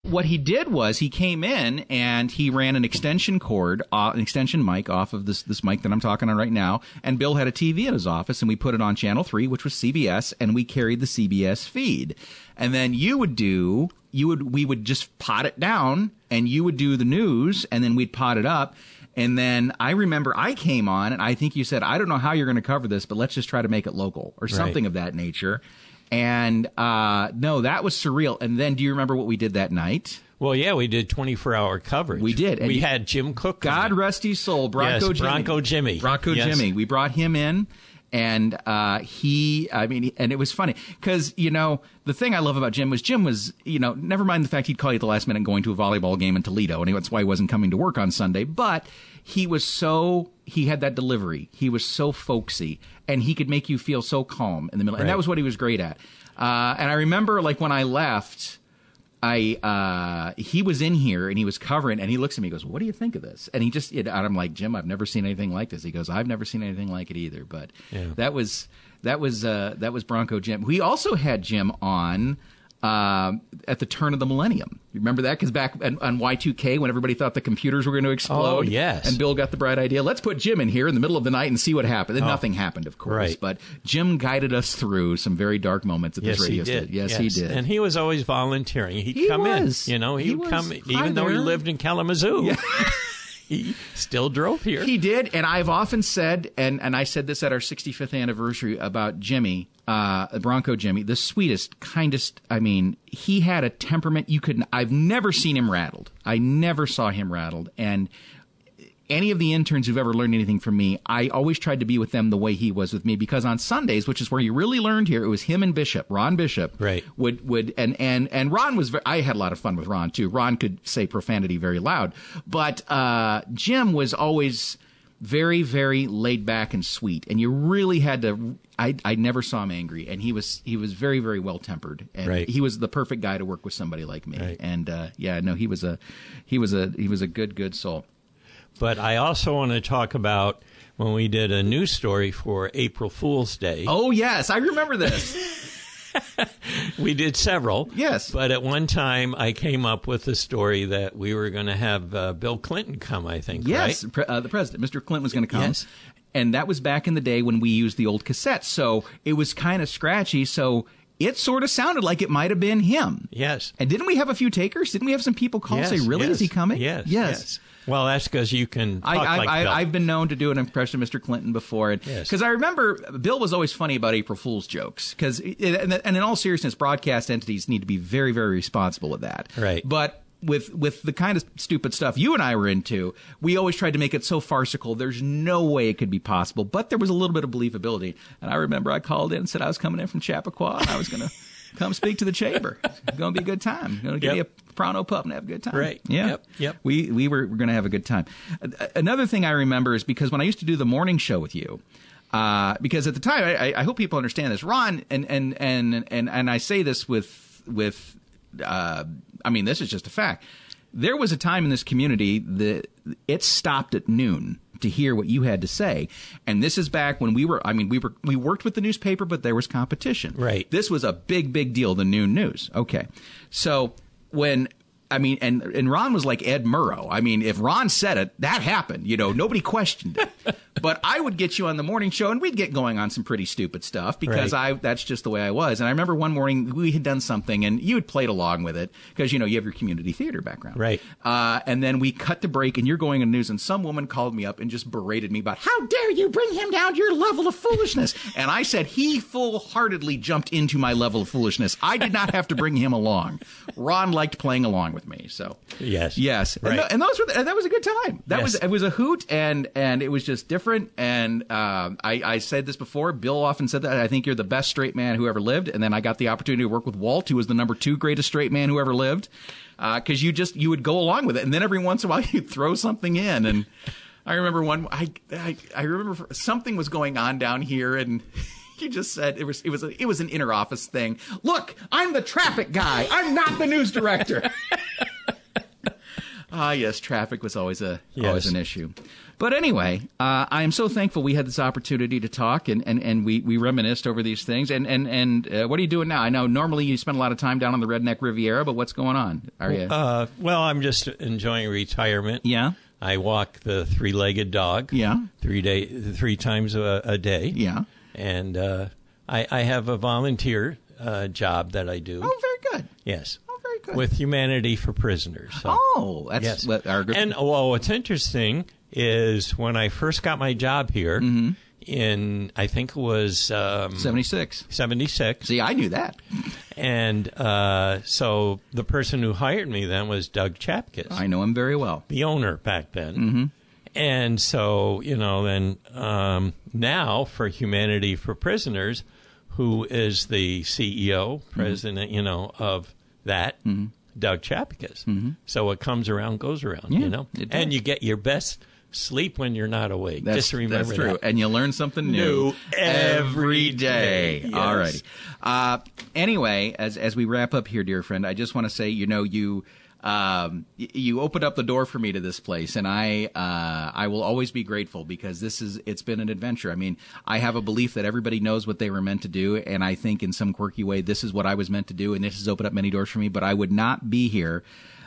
what he did was he came in and he ran an extension cord, an extension mic off of this mic that I'm talking on right now. And Bill had a TV in his office, and we put it on Channel 3, which was CBS, and we carried the CBS feed. And then we would just pot it down, and you would do the news, and then we'd pot it up. And then I remember I came on, and I think you said, I don't know how you're going to cover this, but let's just try to make it local or something of that nature. And no, that was surreal. And then do you remember what we did that night? Well, yeah, we did 24-hour coverage. We did. We had Jim Cook. God rest his soul, Bronco Jimmy. Bronco Jimmy. We brought him in. And and it was funny because, the thing I love about Jim was, never mind the fact he'd call you at the last minute going to a volleyball game in Toledo, and that's why he wasn't coming to work on Sunday. But he had that delivery. He was so folksy, and he could make you feel so calm in the middle. Right. And that was what he was great at. And I remember, when I left, he was in here and he was covering, and he looks at me and goes, "What do you think of this?" And and I'm like, "Jim, I've never seen anything like this." He goes, "I've never seen anything like it either." But that was Bronco Jim. We also had Jim on at the turn of the millennium. You remember that? Because back on Y2K, when everybody thought the computers were going to explode, and Bill got the bright idea, let's put Jim in here in the middle of the night and see what happened. And nothing happened, of course. Right. But Jim guided us through some very dark moments at this radio station. Yes, he did. And he was always volunteering. He'd come in. He would come, even though he lived in Kalamazoo. Yeah. He still drove here. He did, and I've often said, and I said this at our 65th anniversary about Jimmy, Bronco Jimmy, the sweetest, kindest. I mean, he had a temperament I've never seen him rattled. I never saw him rattled, and any of the interns who've ever learned anything from me, I always tried to be with them the way he was with me, because on Sundays, which is where you really learned here, it was him and Bishop, Ron Bishop. Right. And Ron was, I had a lot of fun with Ron too. Ron could say profanity very loud, but Jim was always very, very laid back and sweet, and you really had to. I never saw him angry, and he was very, very well tempered, and he was the perfect guy to work with somebody like me. Right. And he was a good soul. But I also want to talk about when we did a news story for April Fool's Day. Oh, yes. I remember this. We did several. Yes. But at one time, I came up with a story that we were going to have Bill Clinton come, I think, yes, right? The president, Mr. Clinton, was going to come. Yes. And that was back in the day when we used the old cassettes. So it was kind of scratchy. So it sort of sounded like it might have been him. Yes. And didn't we have a few takers? Didn't we have some people call and say, really, is he coming? Yes. Well, that's because you can talk like Bill. I've been known to do an impression of Mr. Clinton before. Because I remember Bill was always funny about April Fool's jokes. And in all seriousness, broadcast entities need to be very, very responsible with that. Right. But with the kind of stupid stuff you and I were into, we always tried to make it so farcical, there's no way it could be possible. But there was a little bit of believability. And I remember I called in and said I was coming in from Chappaqua, and I was going to come speak to the chamber. It's going to be a good time. Going to give you a Pronto pup and have a good time. Right. Yeah. Yep. We were going to have a good time. Another thing I remember is because when I used to do the morning show with you, because at the time, I hope people understand this, Ron, and I say this with I mean, this is just a fact. There was a time in this community that it stopped at noon to hear what you had to say. And this is back when we worked with the newspaper, but there was competition. Right. This was a big, big deal, the noon news. Okay. So and Ron was like Ed Murrow. I mean, if Ron said it, that happened. Nobody questioned it. But I would get you on the morning show, and we'd get going on some pretty stupid stuff because that's just the way I was. And I remember one morning we had done something, and you had played along with it because, you have your community theater background. Right. And then we cut to break, and you're going on news, and some woman called me up and just berated me about, how dare you bring him down to your level of foolishness? And I said he full-heartedly jumped into my level of foolishness. I did not have to bring him along. Ron liked playing along with me. So yes. Right. And that was a good time. It was a hoot, and it was just different. And I said this before. Bill often said that I think you're the best straight man who ever lived. And then I got the opportunity to work with Walt, who was the number 2 greatest straight man who ever lived. Because you would go along with it, and then every once in a while you'd throw something in. And I remember I remember something was going on down here, and you just said it was an inter-office thing. Look, I'm the traffic guy. I'm not the news director. Yes, traffic was always an issue. But anyway, I am so thankful we had this opportunity to talk, and we reminisced over these things. And what are you doing now? I know normally you spend a lot of time down on the Redneck Riviera, but what's going on? Are you? Well, I'm just enjoying retirement. Yeah. I walk the three-legged dog. Yeah. 3 times a day. Yeah. And I have a volunteer job that I do. Oh, very good. Yes. Oh, very good. With Humanity for Prisoners. So. Oh, that's yes. Our group. And what's interesting is when I first got my job here in, I think it was 76. 76. See, I knew that. And so the person who hired me then was Doug Chapkus. I know him very well. The owner back then. Mm-hmm. And so, then now for Humanity for Prisoners, who is the CEO, president, of that, Doug Chapkus. Mm-hmm. So what comes around goes around, And you get your best sleep when you're not awake. Just remember that's true. that. And you learn something new every day. Yes. All righty. Anyway, as we wrap up here, dear friend, I just want to say, you opened up the door for me to this place, and I will always be grateful because it's been an adventure. I mean, I have a belief that everybody knows what they were meant to do, and I think in some quirky way this is what I was meant to do, and this has opened up many doors for me. But I would not be here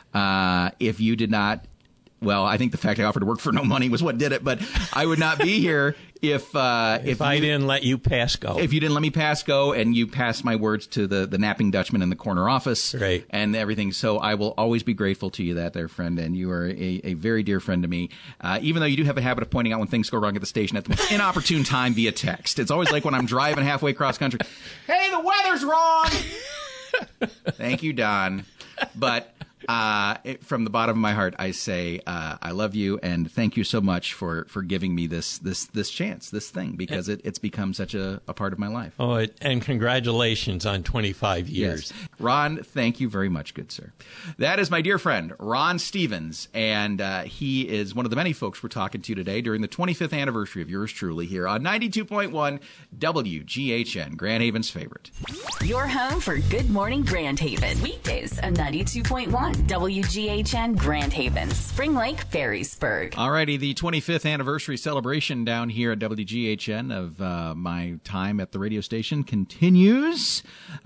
if you did not. Well, I think the fact I offered to work for no money was what did it, but I would not be here if I didn't let you pass go. If you didn't let me pass go and you passed my words to the napping Dutchman in the corner office, right, and everything. So I will always be grateful to you, that there, friend, and you are a very dear friend to me. Even though you do have a habit of pointing out when things go wrong at the station at the most inopportune time via text. It's always like when I'm driving halfway across country. Hey, the weather's wrong. Thank you, Don. But from the bottom of my heart, I say I love you and thank you so much for giving me this chance, this thing, because it's become such a part of my life. Oh, and congratulations on 25 years. Yes. Ron, thank you very much, good sir. That is my dear friend, Ron Stevens, and he is one of the many folks we're talking to today during the 25th anniversary of yours truly here on 92.1 WGHN, Grand Haven's favorite. Your home for Good Morning Grand Haven. Weekdays on 92.1 WGHN Grand Haven, Spring Lake, Ferrysburg. Alrighty, the 25th anniversary celebration down here at WGHN of my time at the radio station continues.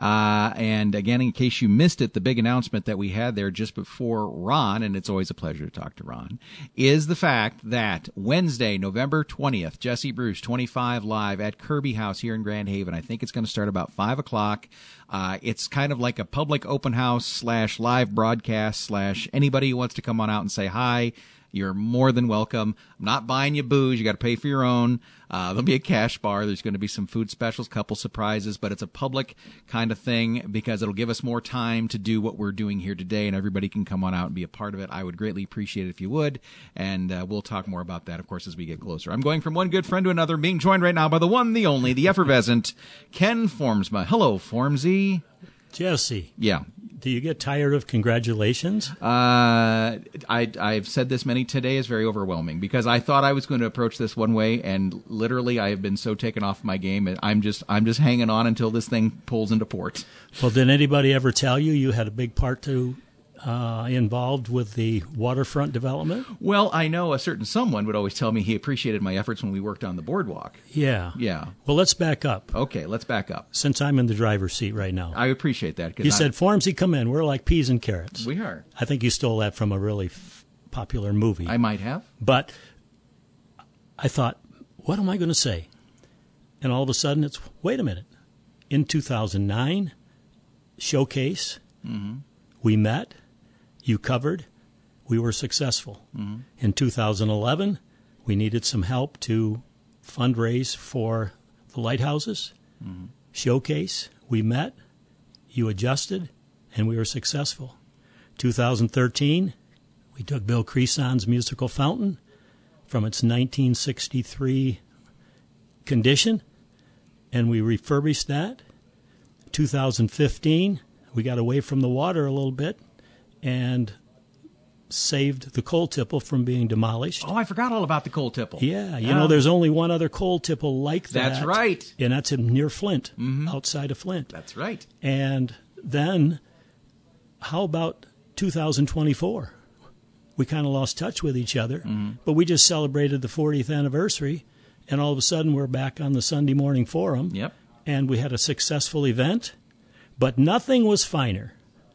And again, in case you missed it, the big announcement that we had there just before Ron, and it's always a pleasure to talk to Ron, is the fact that Wednesday, November 20th, Jesse Bruce 25 Live at Kirby House here in Grand Haven. I think it's going to start about 5 o'clock. It's kind of like a public open house / live broadcast / anybody who wants to come on out and say hi. You're more than welcome. I'm not buying you booze. You got to pay for your own. There'll be a cash bar. There's going to be some food specials, couple surprises, but it's a public kind of thing because it'll give us more time to do what we're doing here today, and everybody can come on out and be a part of it. I would greatly appreciate it if you would, and we'll talk more about that, of course, as we get closer. I'm going from one good friend to another, being joined right now by the one, the only, the effervescent Ken Formsma. Hello, Formsy. Jesse. Yeah. Do you get tired of congratulations? I've said this many today is very overwhelming because I thought I was going to approach this one way, and literally I have been so taken off my game. I'm just hanging on until this thing pulls into port. Well, did anybody ever tell you had a big part to involved with the waterfront development? Well, I know a certain someone would always tell me he appreciated my efforts when we worked on the boardwalk. Yeah. Yeah. Well, let's back up. Okay, let's back up. Since I'm in the driver's seat right now. I appreciate that. You said, Formsy, come in. We're like peas and carrots. We are. I think you stole that from a really popular movie. I might have. But I thought, what am I going to say? And all of a sudden it's, wait a minute. In 2009, Showcase, we met. You covered. We were successful. Mm-hmm. In 2011, we needed some help to fundraise for the lighthouses. Mm-hmm. Showcase, we met. You adjusted, and we were successful. 2013, we took Bill Creson's musical fountain from its 1963 condition, and we refurbished that. 2015, we got away from the water a little bit and saved the coal tipple from being demolished. Oh, I forgot all about the coal tipple. Yeah, you know, there's only one other coal tipple like that. That's right. And that's near Flint, outside of Flint. That's right. And then, how about 2024? we kind of lost touch with each other. But we just celebrated the 40th anniversary, and all of a sudden we're back on the Sunday Morning Forum. Yep. And we had a successful event. But nothing was finer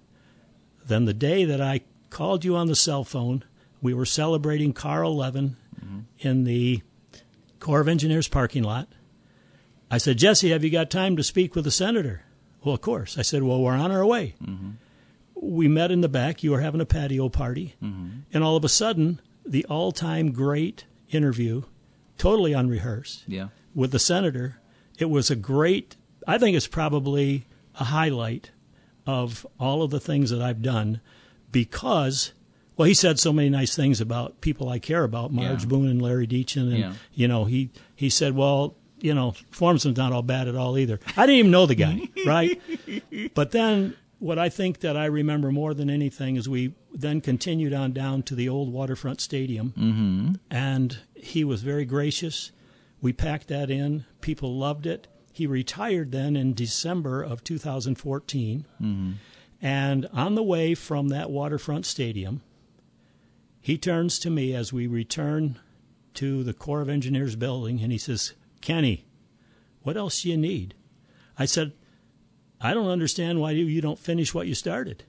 than the day that I called you on the cell phone. We were celebrating Carl Levin in the Corps of Engineers parking lot. I said, Jesse, have you got time to speak with the senator? Well, of course. I said, well, we're on our way. We met in the back. You were having a patio party. And all of a sudden, the all-time great interview, totally unrehearsed, with the senator. It was a great, I think it's probably a highlight of all of the things that I've done because, well, he said so many nice things about people I care about, Marge Boone and Larry Deachin. And, you know, he said, well, you know, Formson's not all bad at all either. I didn't even know the guy, right? But then what I think that I remember more than anything is we then continued on down to the old Waterfront Stadium, and he was very gracious. We packed that in. People loved it. He retired then in December of 2014. And on the way from that Waterfront Stadium, he turns to me as we return to the Corps of Engineers building, and he says, Kenny, what else do you need? I said, I don't understand why you don't finish what you started.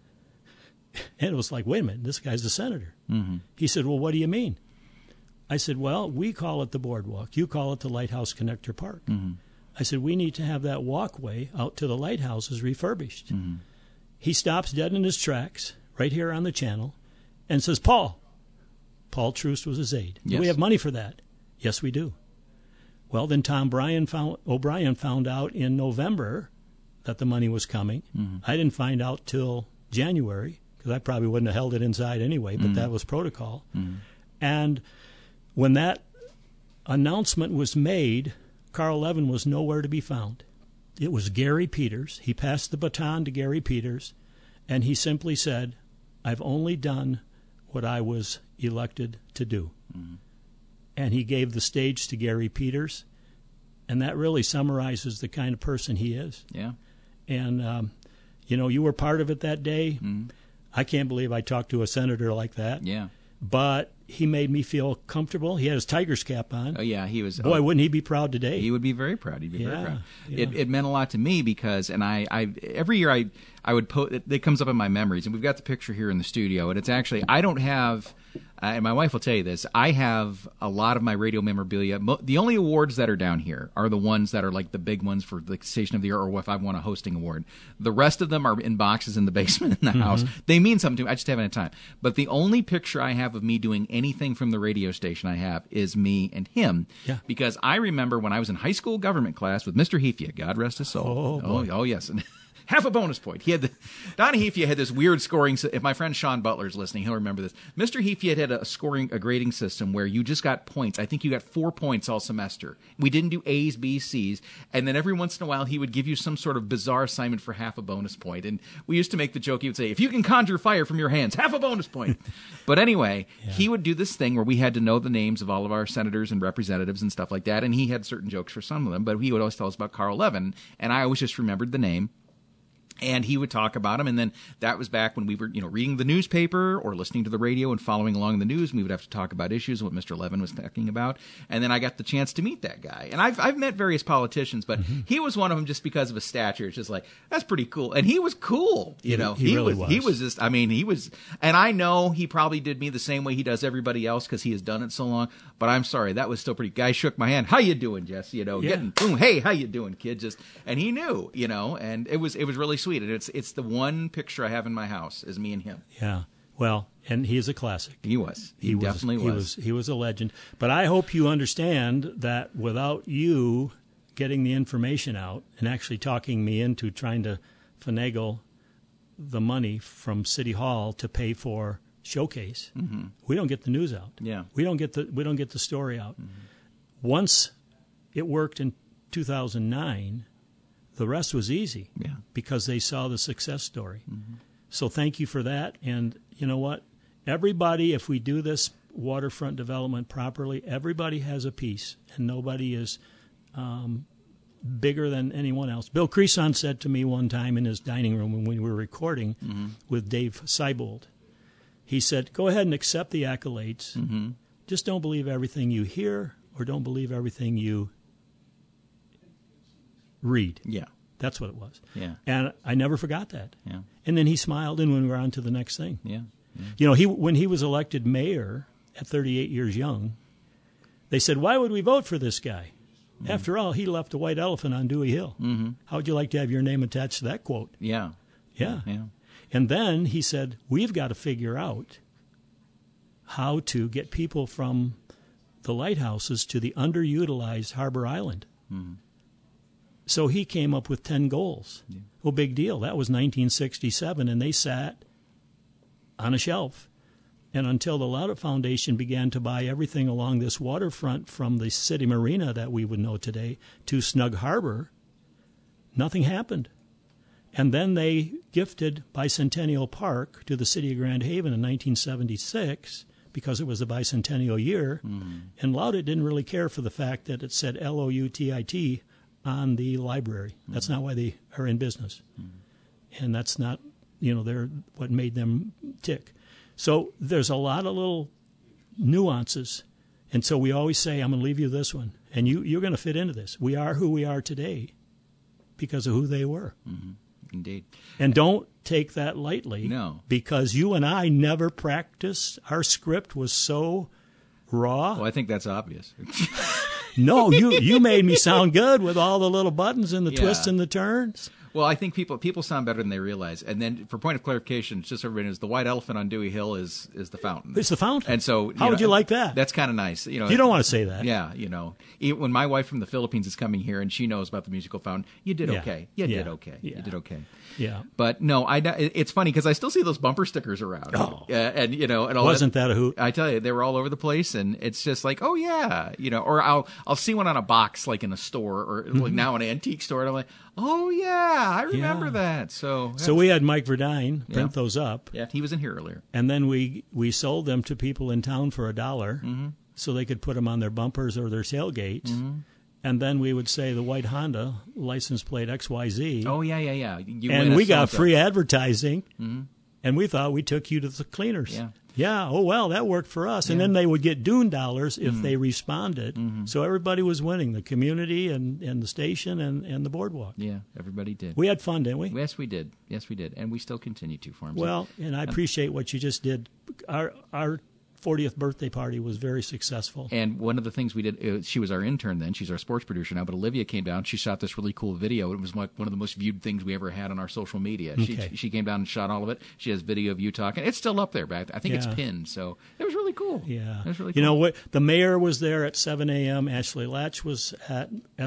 And it was like, wait a minute, this guy's the senator. He said, well, what do you mean? I said, well, we call it the boardwalk. You call it the Lighthouse Connector Park. I said, we need to have that walkway out to the lighthouses refurbished. He stops dead in his tracks right here on the channel and says, Paul Troost was his aide. Do we have money for that? Yes, we do. Well, then Tom O'Brien found out in November that the money was coming. I didn't find out till January because I probably wouldn't have held it inside anyway, but that was protocol. And when that announcement was made, Carl Levin was nowhere to be found. It was Gary Peters. He passed the baton to Gary Peters, and he simply said, I've only done what I was elected to do. And he gave the stage to Gary Peters, and that really summarizes the kind of person he is. And, you know, you were part of it that day. I can't believe I talked to a senator like that. But he made me feel comfortable. He had his Tigers cap on. Oh, yeah, he was. Boy, wouldn't he be proud today? He would be very proud. He'd be very proud. It meant a lot to me because, and I every year I would post. It comes up in my memories, and we've got the picture here in the studio. And it's actually I don't have, and my wife will tell you this. I have a lot of my radio memorabilia. The only awards that are down here are the ones that are like the big ones for the Station of the Year, or if I won a hosting award. The rest of them are in boxes in the basement in the house. They mean something to me. I just haven't had time. But the only picture I have of me doing anything from the radio station I have is me and him. Because I remember when I was in high school government class with Mr. Hefia, God rest his soul. Oh yes. Half a bonus point. Don Hefia had this weird scoring. If my friend Sean Butler is listening, he'll remember this. Mr. Hefia had a grading system where you just got points. I think you got 4 points all semester. We didn't do A's, B's, C's, and then every once in a while he would give you some sort of bizarre assignment for half a bonus point. And we used to make the joke. He would say, "If you can conjure fire from your hands, half a bonus point." But anyway, he would do this thing where we had to know the names of all of our senators and representatives and stuff like that. And he had certain jokes for some of them, but he would always tell us about Carl Levin, and I always just remembered the name. And he would talk about him, and then that was back when we were, reading the newspaper or listening to the radio and following along the news. And we would have to talk about issues and what Mr. Levin was talking about. And then I got the chance to meet that guy. And I've met various politicians, but he was one of them just because of his stature. It's just like, that's pretty cool. And he was cool, He really was. He was just, he was, and I know he probably did me the same way he does everybody else because he has done it so long. But I'm sorry, that was still pretty. Guy shook my hand. How you doing, Jess? Getting boom. Hey, how you doing, kid? And he knew, and it was really sweet. And it's the one picture I have in my house is me and him. Yeah. Well, and he is a classic. He was. He definitely was. He was a legend. But I hope you understand that without you getting the information out and actually talking me into trying to finagle the money from City Hall to pay for Showcase, we don't get the news out. We don't get the story out. Once it worked in 2009, the rest was easy because they saw the success story. So thank you for that. And you know what? Everybody, if we do this waterfront development properly, everybody has a piece, and nobody is bigger than anyone else. Bill Creason said to me one time in his dining room when we were recording with Dave Seibold, he said, go ahead and accept the accolades. Mm-hmm. Just don't believe everything you hear or don't believe everything you read. Yeah. That's what it was. Yeah. And I never forgot that. Yeah. And then he smiled, and we were on to the next thing. Yeah. You know, when he was elected mayor at 38 years young, they said, why would we vote for this guy? Mm-hmm. After all, he left a white elephant on Dewey Hill. Mm-hmm. How would you like to have your name attached to that quote? Yeah. Yeah. Yeah. And then he said, we've got to figure out how to get people from the lighthouses to the underutilized Harbor Island. Mm-hmm. So he came up with 10 goals. Yeah. Well, big deal. That was 1967, and they sat on a shelf. And until the Loudoun Foundation began to buy everything along this waterfront from the city marina that we would know today to Snug Harbor, nothing happened. And then they gifted Bicentennial Park to the city of Grand Haven in 1976 because it was the bicentennial year. Mm-hmm. And Loudoun didn't really care for the fact that it said L-O-U-T-I-T on the library. Mm-hmm. That's not why they are in business. Mm-hmm. And that's not, they're what made them tick. So there's a lot of little nuances. And so we always say, I'm going to leave you this one. And you're going to fit into this. We are who we are today because of who they were. Mm-hmm. Indeed. And don't take that lightly. No. Because you and I never practiced. Our script was so raw. Well, I think that's obvious. No, you made me sound good with all the little buttons and the twists and the turns. Well, I think people sound better than they realize. And then, for point of clarification, just so everybody knows, the white elephant on Dewey Hill is the fountain. It's the fountain. And so, how would you like that? That's kind of nice. You don't want to say that. Yeah, when my wife from the Philippines is coming here and she knows about the musical fountain, you did okay. You did okay. Yeah. You did okay. Yeah. But no, it's funny because I still see those bumper stickers around. Oh. And all wasn't that a hoot? I tell you, they were all over the place, and it's just like, oh yeah, or I'll see one on a box like in a store or like now in an antique store, and I'm like, oh yeah, I remember that. So we had Mike Verdine print those up. Yeah, he was in here earlier. And then we sold them to people in town for $1 so they could put them on their bumpers or their tailgates. Mm-hmm. And then we would say the white Honda, license plate XYZ. Oh, yeah. And we got free advertising, and we thought we took you to the cleaners. Yeah. Yeah, oh, well, that worked for us. And then they would get Dune dollars if they responded. Mm-hmm. So everybody was winning, the community and the station and the boardwalk. Yeah, everybody did. We had fun, didn't we? Yes, we did. And we still continue to, Farmsy. Well, and I appreciate what you just did. Our 40th birthday party was very successful. And one of the things we did, she was our intern then. She's our sports producer now. But Olivia came down. She shot this really cool video. It was one of the most viewed things we ever had on our social media. Okay. She came down and shot all of it. She has video of you talking. It's still up there, but I think it's pinned. So it was really cool. Yeah. It was really cool. You know what? The mayor was there at 7 a.m. Ashley Latch was at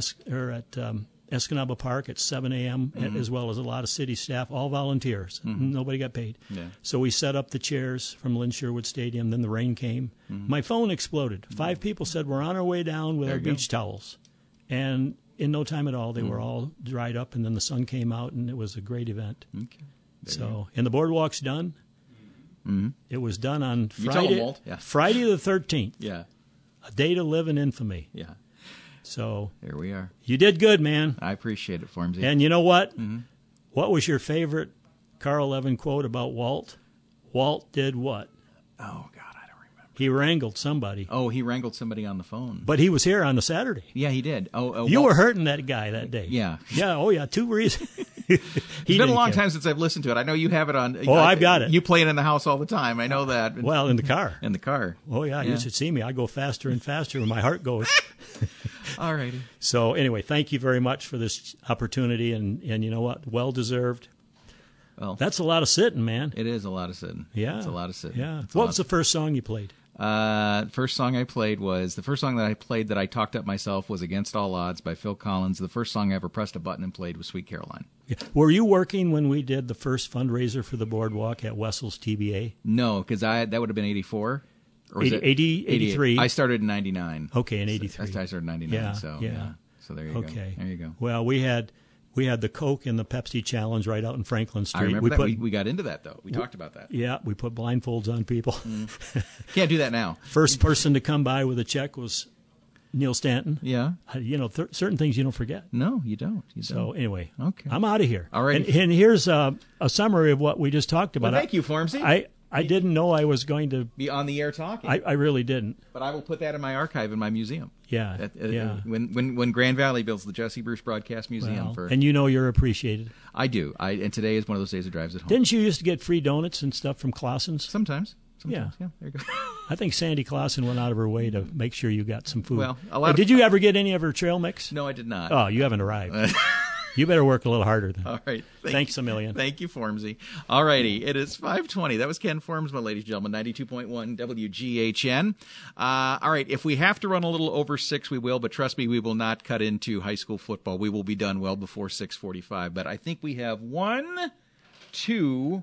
Escanaba Park at 7 a.m., as well as a lot of city staff, all volunteers. Mm-hmm. Nobody got paid. Yeah. So we set up the chairs from Lynn Sherwood Stadium. Then the rain came. Mm-hmm. My phone exploded. 5 people said, we're on our way down with our beach towels. And in no time at all, they were all dried up, and then the sun came out, and it was a great event. Okay. And the boardwalk's done. Mm-hmm. It was done on Friday, Friday the 13th. Yeah. A day to live in infamy. Yeah. So there we are. You did good, man. I appreciate it, Formsy. And you know what? Mm-hmm. What was your favorite Carl Levin quote about Walt? Walt did what? Oh, God, I don't remember. He wrangled somebody. Oh, he wrangled somebody on the phone. But he was here on the Saturday. Yeah, he did. You were hurting that guy that day. Yeah. Yeah, oh, yeah, 2 reasons. It's been a long time since I've listened to it. I know you have it on. Oh, I've got it. You play it in the house all the time. I know that. Well, in the car. In the car. Oh, yeah, you should see me. I go faster and faster when my heart goes. All righty. So anyway, thank you very much for this opportunity, and you know what? Well deserved. Well, that's a lot of sitting, man. It is a lot of sitting. Yeah, it's a lot of sitting. Yeah. What was the first song you played? First song I played was the first song that I played that I talked up myself was "Against All Odds" by Phil Collins. The first song I ever pressed a button and played was "Sweet Caroline." Yeah. Were you working when we did the first fundraiser for the boardwalk at Wessel's TBA? No, because that would have been 84. Or 83. I started in 99. Okay, in 83. I started in 99. Yeah, so So there you go. Okay. There you go. Well, we had the Coke and the Pepsi challenge right out in Franklin Street. I remember that. We got into that, though. We talked about that. Yeah, we put blindfolds on people. Can't do that now. First person to come by with a check was Neil Stanton. Yeah. Certain things you don't forget. No, you don't. So anyway, okay. I'm out of here. All right. And here's a summary of what we just talked about. Well, thank you, Formsy. I didn't know I was going to be on the air talking. I really didn't. But I will put that in my archive in my museum. Yeah. When Grand Valley builds the Jesse Bruce Broadcast Museum and you're appreciated. I do. And today is one of those days that drives it home. Didn't you used to get free donuts and stuff from Clausen's? Sometimes. Yeah. There you go. I think Sandy Clausen went out of her way to make sure you got some food. Well, did you ever get any of her trail mix? No, I did not. Oh, you haven't arrived. You better work a little harder then. All right. Thanks a million. Thank you, Formsy. All righty. It is 5:20. That was Ken Formsma, ladies and gentlemen, 92.1 WGHN. All right. If we have to run a little over 6, we will. But trust me, we will not cut into high school football. We will be done well before 6:45. But I think we have 1, 2,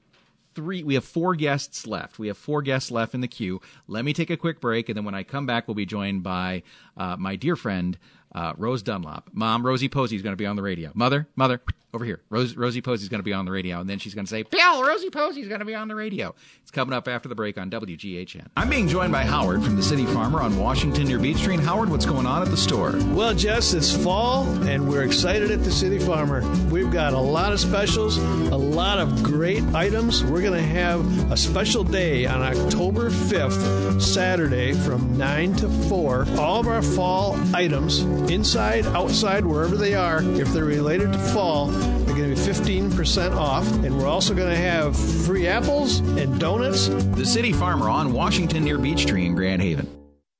3. We have 4 guests left. We have 4 guests left in the queue. Let me take a quick break. And then when I come back, we'll be joined by my dear friend, Rose Dunlop. Mom, Rosie Posey is going to be on the radio. Mother, over here. Rosie Posey is going to be on the radio. And then she's going to say, Bill, Rosie Posey is going to be on the radio. It's coming up after the break on WGHN. I'm being joined by Howard from the City Farmer on Washington near Beach Street. Howard, what's going on at the store? Well, Jess, it's fall, and we're excited at the City Farmer. We've got a lot of specials, a lot of great items. We're going to have a special day on October 5th, Saturday, from 9 to 4. All of our fall items, inside, outside, wherever they are, if they're related to fall, they're going to be 15% off. And we're also going to have free apples and donuts. The City Farmer on Washington near Beech Tree in Grand Haven.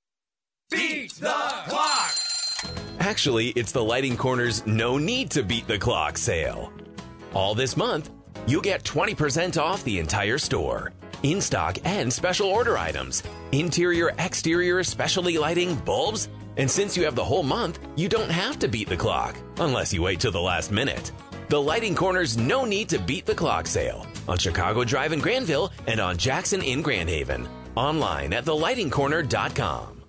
Beat the clock! Actually, it's the Lighting Corner's No Need to Beat the Clock sale. All this month, you'll get 20% off the entire store. In-stock and special order items. Interior, exterior, specialty lighting, bulbs. And since you have the whole month, you don't have to beat the clock, unless you wait till the last minute. The Lighting Corner's No Need to Beat the Clock sale on Chicago Drive in Granville and on Jackson in Grand Haven. Online at thelightingcorner.com.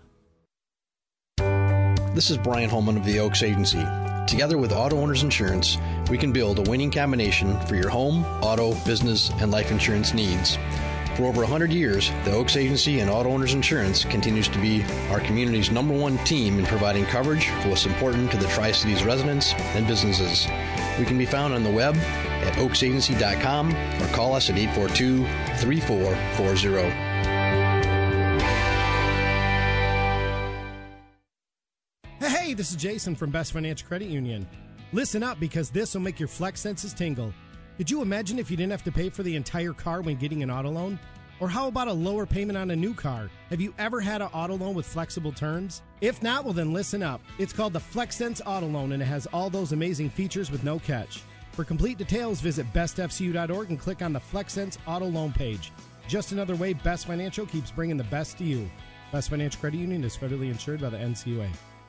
This is Brian Holman of the Oaks Agency. Together with Auto Owners Insurance, we can build a winning combination for your home, auto, business, and life insurance needs. For over 100 years, the Oaks Agency and Auto Owners Insurance continues to be our community's #1 team in providing coverage for what's important to the Tri-Cities residents and businesses. We can be found on the web at oaksagency.com or call us at 842-3440. Hey, this is Jason from Best Financial Credit Union. Listen up, because this will make your flex senses tingle. Did you imagine if you didn't have to pay for the entire car when getting an auto loan? Or how about a lower payment on a new car? Have you ever had an auto loan with flexible terms? If not, well then listen up. It's called the FlexSense Auto Loan, and it has all those amazing features with no catch. For complete details, visit bestfcu.org and click on the FlexSense Auto Loan page. Just another way Best Financial keeps bringing the best to you. Best Financial Credit Union is federally insured by the NCUA.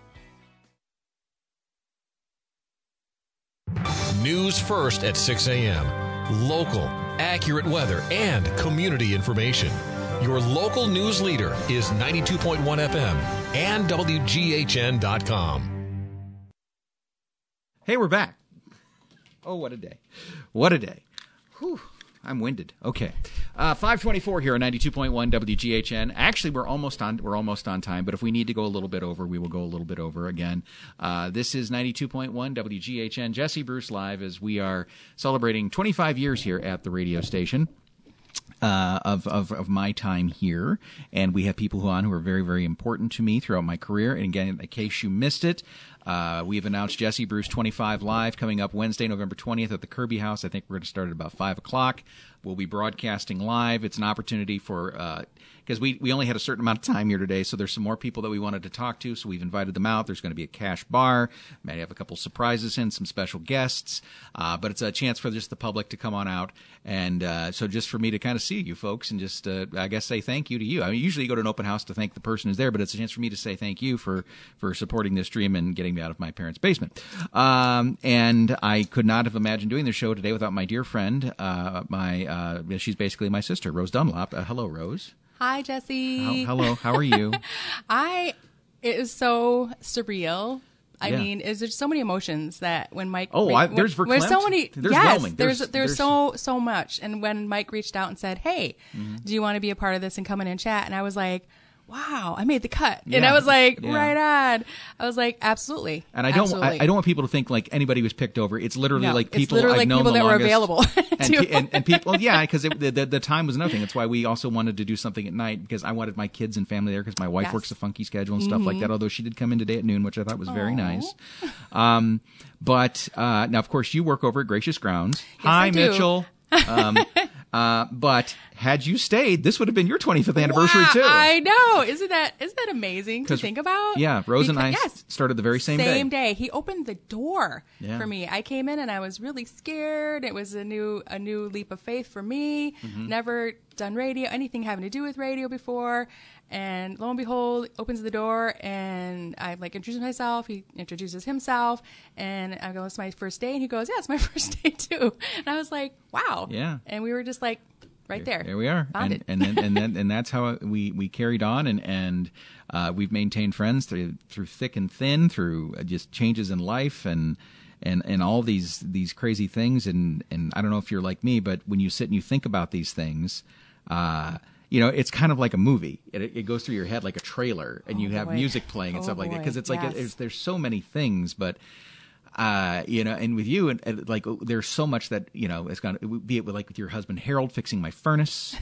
News first at 6 a.m. Local, accurate weather, and community information. Your local news leader is 92.1 FM and WGHN.com. Hey, we're back. Oh, what a day. What a day. Whew. I'm winded. Okay. 5:24 here on 92.1 WGHN. Actually, we're almost on time, but if we need to go a little bit over, we will go a little bit over again. This is 92.1 WGHN. Jesse Bruce live as we are celebrating 25 years here at the radio station. Of my time here, and we have people who are very, very important to me throughout my career. And again, in case you missed it, we have announced Jesse Bruce 25 Live coming up Wednesday, November 20th at the Kirby House. I think we're going to start at about 5 o'clock. We'll be broadcasting live. It's an opportunity for because we only had a certain amount of time here today, so there's some more people that we wanted to talk to, so we've invited them out. There's going to be a cash bar. May have a couple surprises in, some special guests, but it's a chance for just the public to come on out, and so just for me to kind of see you folks and just, I guess, say thank you to you. I mean, usually you go to an open house to thank the person who's there, but it's a chance for me to say thank you for supporting this dream and getting me out of my parents' basement. And I could not have imagined doing the show today without my dear friend, she's basically my sister, Rose Dunlop. Hello, Rose. Hi, Jesse. Hello. How are you? It is so surreal. I mean, there's so many emotions that when Mike. There's verklempt. There's so many. There's yes, whelming. There's so much. And when Mike reached out and said, "Hey, do you want to be a part of this and come in and chat?" And I was like, wow, I made the cut. And Yeah. I was like, Yeah. right on. I was like, absolutely. And I don't want people to think like anybody was picked over. It's literally No, like it's people literally I've known people the that were longest. available and people, yeah, because the time was nothing. That's why we also wanted to do something at night, because I wanted my kids and family there, because my wife Yes. works a funky schedule and stuff like that. Although she did come in today at noon, which I thought was very Aw. nice. But now, of course, you work over at Gracious Grounds. Hi, I do. Mitchell. But had you stayed, this would have been your 25th anniversary Wow, too. I know. Isn't that amazing to 'Cause- think about? Yeah, Rose and I Because- yes. started the very same day. He opened the door Yeah. for me. I came in and I was really scared. It was a new leap of faith for me. Mm-hmm. Never done radio, anything having to do with radio before. And lo and behold, opens the door and I introduce myself. He introduces himself and I go, "It's my first day." And he goes, "Yeah, it's my first day too." And I was like, "Wow." Yeah. And we were just like right there. There we are, Bonded. and that's how we carried on, and we've maintained friends through thick and thin, through just changes in life and all these crazy things, and I don't know if you're like me, but when you sit and you think about these things, it's kind of like a movie. It goes through your head like a trailer, and you have boy. music playing and Oh, stuff like that, boy. because it's like Yes. there's so many things, but. And with you, and like, there's so much that, it's gonna be it with your husband Harold fixing my furnace,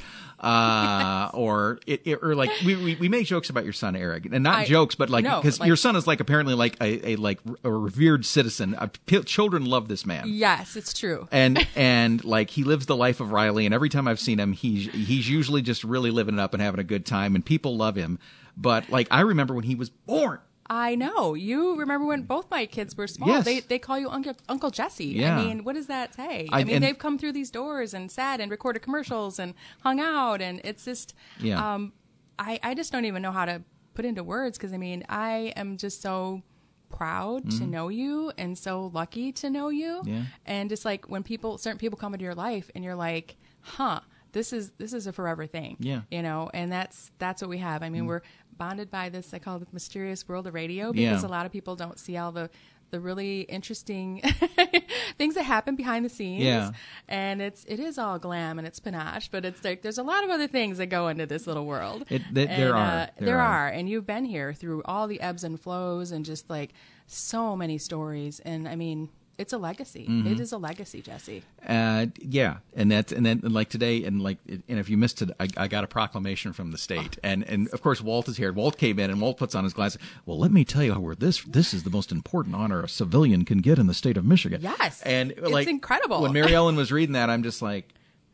or like we make jokes about your son Eric, and not jokes, but because your son is apparently a revered citizen. Children love this man. Yes, it's true. And he lives the life of Riley, and every time I've seen him, he's usually just really living it up and having a good time, and people love him. But I remember when he was born. I know. You remember when both my kids were small. Yes. They call you Uncle Jesse. Yeah. I mean, what does that say? And they've come through these doors and sat and recorded commercials and hung out, and it's just, Yeah. I just don't even know how to put into words, because I am just so proud to know you and so lucky to know you. Yeah. And just when certain people come into your life and you're like, huh, this is a forever thing. Yeah. And that's what we have. I mean, we're bonded by this, I call it the mysterious world of radio, because a lot of people don't see all the really interesting things that happen behind the scenes. Yeah. And it is all glam and it's panache, but it's there's a lot of other things that go into this little world. There are. And you've been here through all the ebbs and flows and just so many stories. And I mean, it's a legacy. Mm-hmm. It is a legacy, Jesse. Yeah, and then today, and if you missed it, I got a proclamation from the state, and of course Walt is here. Walt came in, and Walt puts on his glasses. Well, let me tell you how this is the most important honor a civilian can get in the state of Michigan. Yes, and it's incredible. When Mary Ellen was reading that, I'm just like,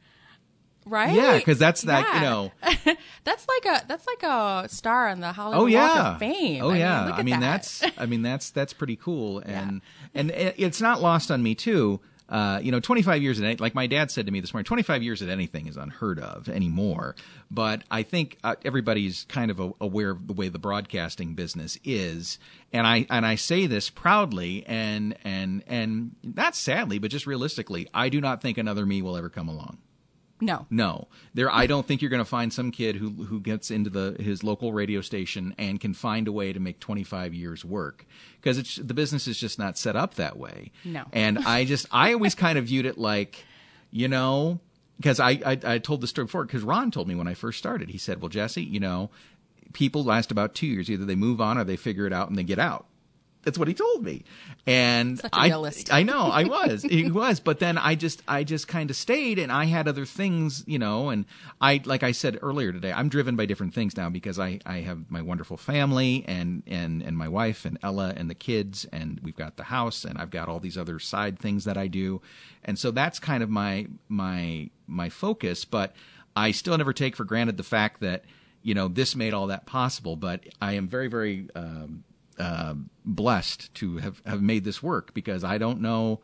right? Yeah, because that's Yeah. that's like a star on the Hollywood Oh yeah, Walk of Fame. Oh yeah. Look at that. That's pretty cool, and it's not lost on me too. 25 years at like my dad said to me this morning, 25 years at anything is unheard of anymore. But I think everybody's kind of aware of the way the broadcasting business is, and I say this proudly and not sadly, but just realistically, I do not think another me will ever come along. No. I don't think you're going to find some kid who gets into his local radio station and can find a way to make 25 years work, because the business is just not set up that way. No. And I always kind of viewed it like, because I told the story before, because Ron told me when I first started, he said, well, Jesse, people last about 2 years. Either they move on or they figure it out and they get out. That's what he told me. And such a realist. I know, I was. He was. But then I just kind of stayed, and I had other things, and like I said earlier today, I'm driven by different things now, because I have my wonderful family and my wife and Ella and the kids, and we've got the house, and I've got all these other side things that I do. And so that's kind of my focus, but I still never take for granted the fact that, this made all that possible. But I am very, very blessed to have made this work, because I don't know,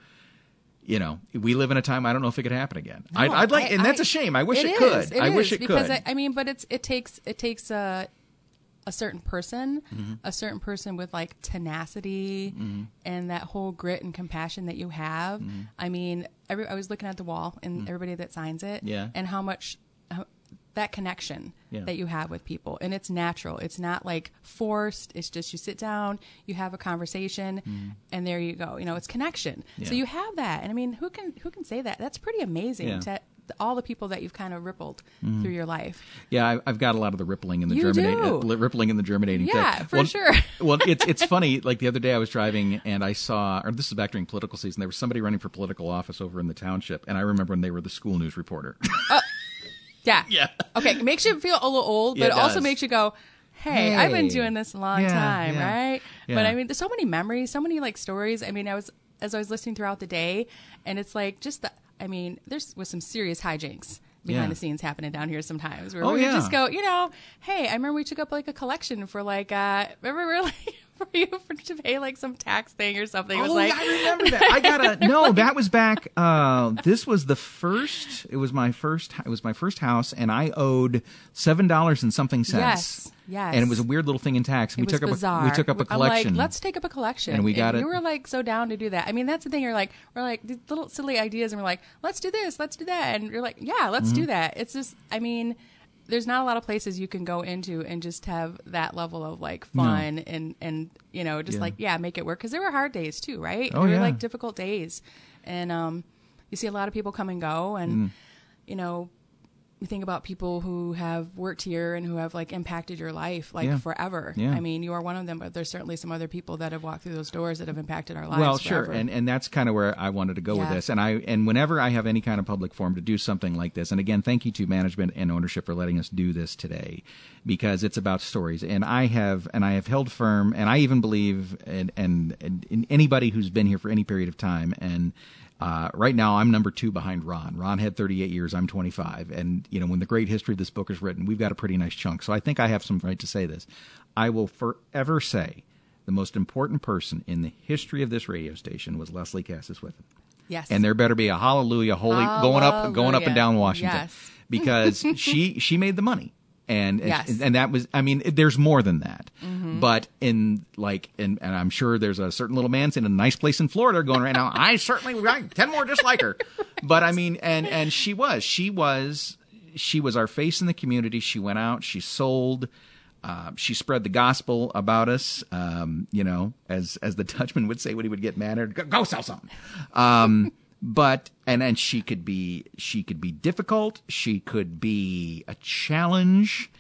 we live in a time I don't know if it could happen again. No, I'd like, and that's a shame. I wish it could. I wish it because could. But it takes a certain person, Mm-hmm. a certain person with tenacity and that whole grit and compassion that you have. Mm-hmm. I mean, I was looking at the wall and everybody that signs it, Yeah. and how much that connection that you have with people, and it's natural. It's not forced. It's just you sit down, you have a conversation, and there you go. It's connection. Yeah. So you have that, and I mean, who can say that? That's pretty amazing Yeah. all the people that you've kind of rippled through your life. Yeah, I've got a lot of the rippling and the You germinating. Yeah, thing. for sure. Well, it's funny. Like the other day, I was driving and I saw, or this is back during political season. There was somebody running for political office over in the township, and I remember when they were the school news reporter. Yeah. Yeah. Okay, it makes you feel a little old, but Yeah, it also does. makes you go, hey, I've been doing this a long time, right? Yeah. But I mean, there's so many memories, so many like stories. I mean, as I was listening throughout the day, and it's like just there's was some serious hijinks behind the scenes happening down here sometimes where we would just go, hey, I remember we took up like a collection for like, remember we were like, for you to pay like some tax thing or something. It was like, I remember that. That was back. This was it was my first house, and I owed $7 and something cents. Yes. And it was a weird little thing in tax. It was bizarre. We took up a collection. I'm like, let's take up a collection. And we got it. You were like so down to do that. I mean, that's the thing. We're like these little silly ideas, and we're like, let's do this, let's do that. And you're like, yeah, let's do that. It's just, I mean, there's not a lot of places you can go into and just have that level of like fun and just make it work. Because there were hard days too, right? Oh, there were like difficult days. And you see a lot of people come and go, and, you think about people who have worked here and who have like impacted your life forever. Yeah. I mean, you are one of them, but there's certainly some other people that have walked through those doors that have impacted our lives. Well, forever. sure, and that's kind of where I wanted to go with this. And whenever I have any kind of public forum to do something like this, and again, thank you to management and ownership for letting us do this today, because it's about stories. And I have held firm, and I even believe in anybody who's been here for any period of time. And right now, I'm number 2 behind Ron. Ron had 38 years. I'm 25. And, when the great history of this book is written, we've got a pretty nice chunk. So I think I have some right to say this. I will forever say the most important person in the history of this radio station was Leslie Cassis-Witham. Yes. And there better be a hallelujah, going up and down Washington. Yes. Because she made the money. And yes. and that was, I mean, there's more than that. Mm-hmm. But and I'm sure there's a certain little man in a nice place in Florida going right now, I certainly 10 more just like her. But I mean, and she was our face in the community. She went out, she sold, she spread the gospel about us. As the Dutchman would say when he would get mad, go sell something. But and she could be difficult. She could be a challenge.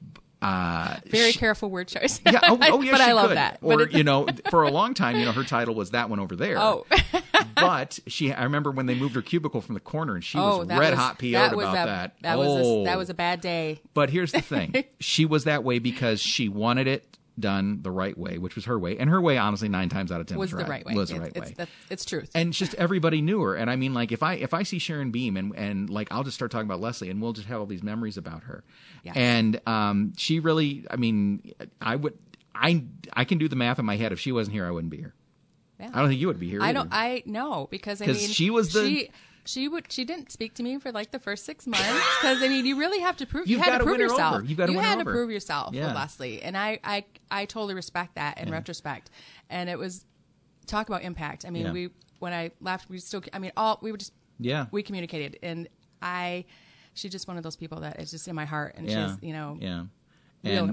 Very careful word choice. Yeah. Oh yeah. But I love could. that. Or for a long time, her title was that one over there. Oh. But I remember when they moved her cubicle from the corner, and she was red hot PO'd about that. That was a bad day. But here's the thing: she was that way because she wanted it done the right way, which was her way, and her way, honestly, 9 times out of 10 was the right way. It's truth. And just everybody knew her. And I mean, like if I see Sharon Beam and like I'll just start talking about Leslie, and we'll just have all these memories about her. Yes. And she really, I mean, I can do the math in my head. If she wasn't here, I wouldn't be here. Yeah. I don't think you would be here. I know because I mean she was she didn't speak to me for like the first 6 months because I mean you really have to prove you had to prove yourself. You had to prove yourself with Leslie, and I totally respect that in retrospect. And it was talk about impact. I mean when I left we communicated, and she's just one of those people that is just in my heart, and she's And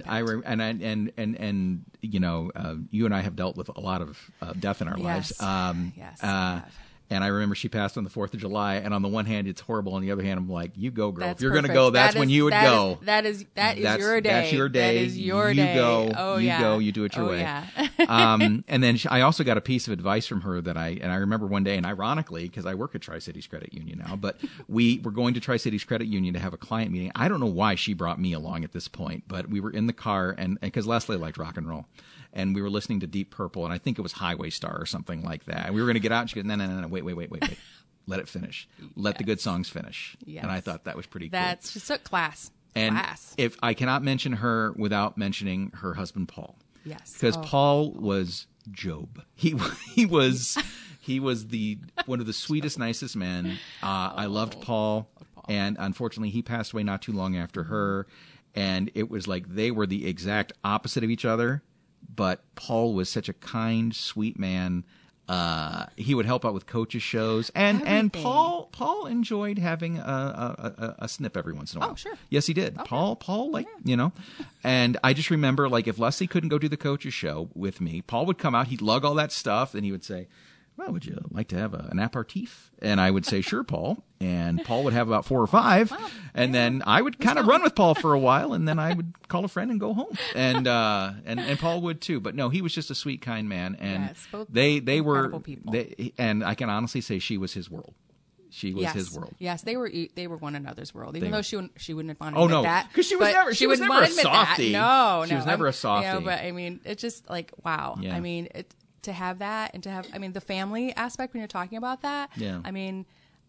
you and I have dealt with a lot of death in our lives. Yes. And I remember she passed on the 4th of July, and on the one hand, it's horrible. On the other hand, I'm like, you go, girl. That's if you're going to perfect. go, that's when you would go. That is your day. That's your day. That is your day. You go. Oh, you yeah. go. You do it your way. Yeah. And then I also got a piece of advice from her that I remember one day, and ironically, because I work at Tri-Cities Credit Union now, but we were going to Tri-Cities Credit Union to have a client meeting. I don't know why she brought me along at this point, but we were in the car, and because Leslie liked rock and roll. And we were listening to Deep Purple, and I think it was Highway Star or something like that. And we were going to get out, and she goes, no, wait. Let it finish. Let the good songs finish. Yes. And I thought that was pretty cool. That's just a class. And if I cannot mention her without mentioning her husband, Paul. Yes. Because Paul was Job. He was one of the sweetest, nicest men. I loved Paul. And unfortunately, he passed away not too long after her. And it was like they were the exact opposite of each other. But Paul was such a kind, sweet man. He would help out with coaches' shows, and Paul enjoyed having a snip every once in a while. Oh, sure. Yes, he did. Okay. Paul, and I just remember, like, if Leslie couldn't go do the coaches' show with me, Paul would come out, he'd lug all that stuff, and he would say, well, would you like to have an aperitif? And I would say, sure, Paul. And Paul would have about 4 or 5. Wow. And then I would kind of run with Paul for a while. And then I would call a friend and go home. And Paul would too. But no, he was just a sweet, kind man. And yes, both they were, incredible people. and I can honestly say she was his world. She was his world. Yes, they were one another's world. Even though she wouldn't have wanted Oh to no, admit that. because she was But never a softie. No, she was never a softie. You know, but I mean, it's just like wow. Yeah. I mean, to have that and to have the family aspect when you're talking about that. Yeah. I mean,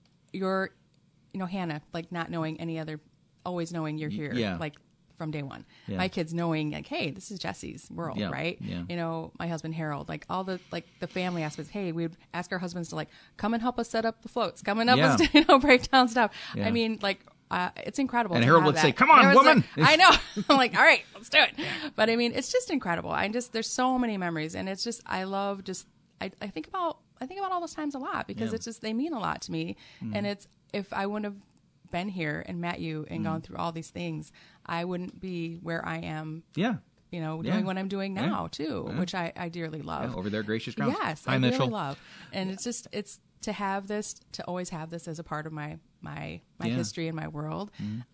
Hannah, like not knowing any other, always knowing you're here. Yeah. Like from day one. Yeah. My kids knowing like, hey, this is Jesse's world, Yeah. right? Yeah. You know, my husband Harold, like all the the family aspects. Hey, we would ask our husbands to like come and help us set up the floats, come and help Yeah. us break down stuff. Yeah. I mean, like it's incredible. And to Harold have would say, that. "Come on, Harold's woman." like, I know. I'm like, all right, let's do it. But I mean, it's just incredible. There's so many memories, and it's just I love just I think about all those times a lot because it's just they mean a lot to me. And it's if I wouldn't have been here and met you and gone through all these things, I wouldn't be where I am. Yeah. You know, doing what I'm doing now too, which I dearly love. Yeah, over there, Gracious Grounds. Yes, Hi, I Mitchell. really love. And it's to have this, to always have this as a part of my history and my world.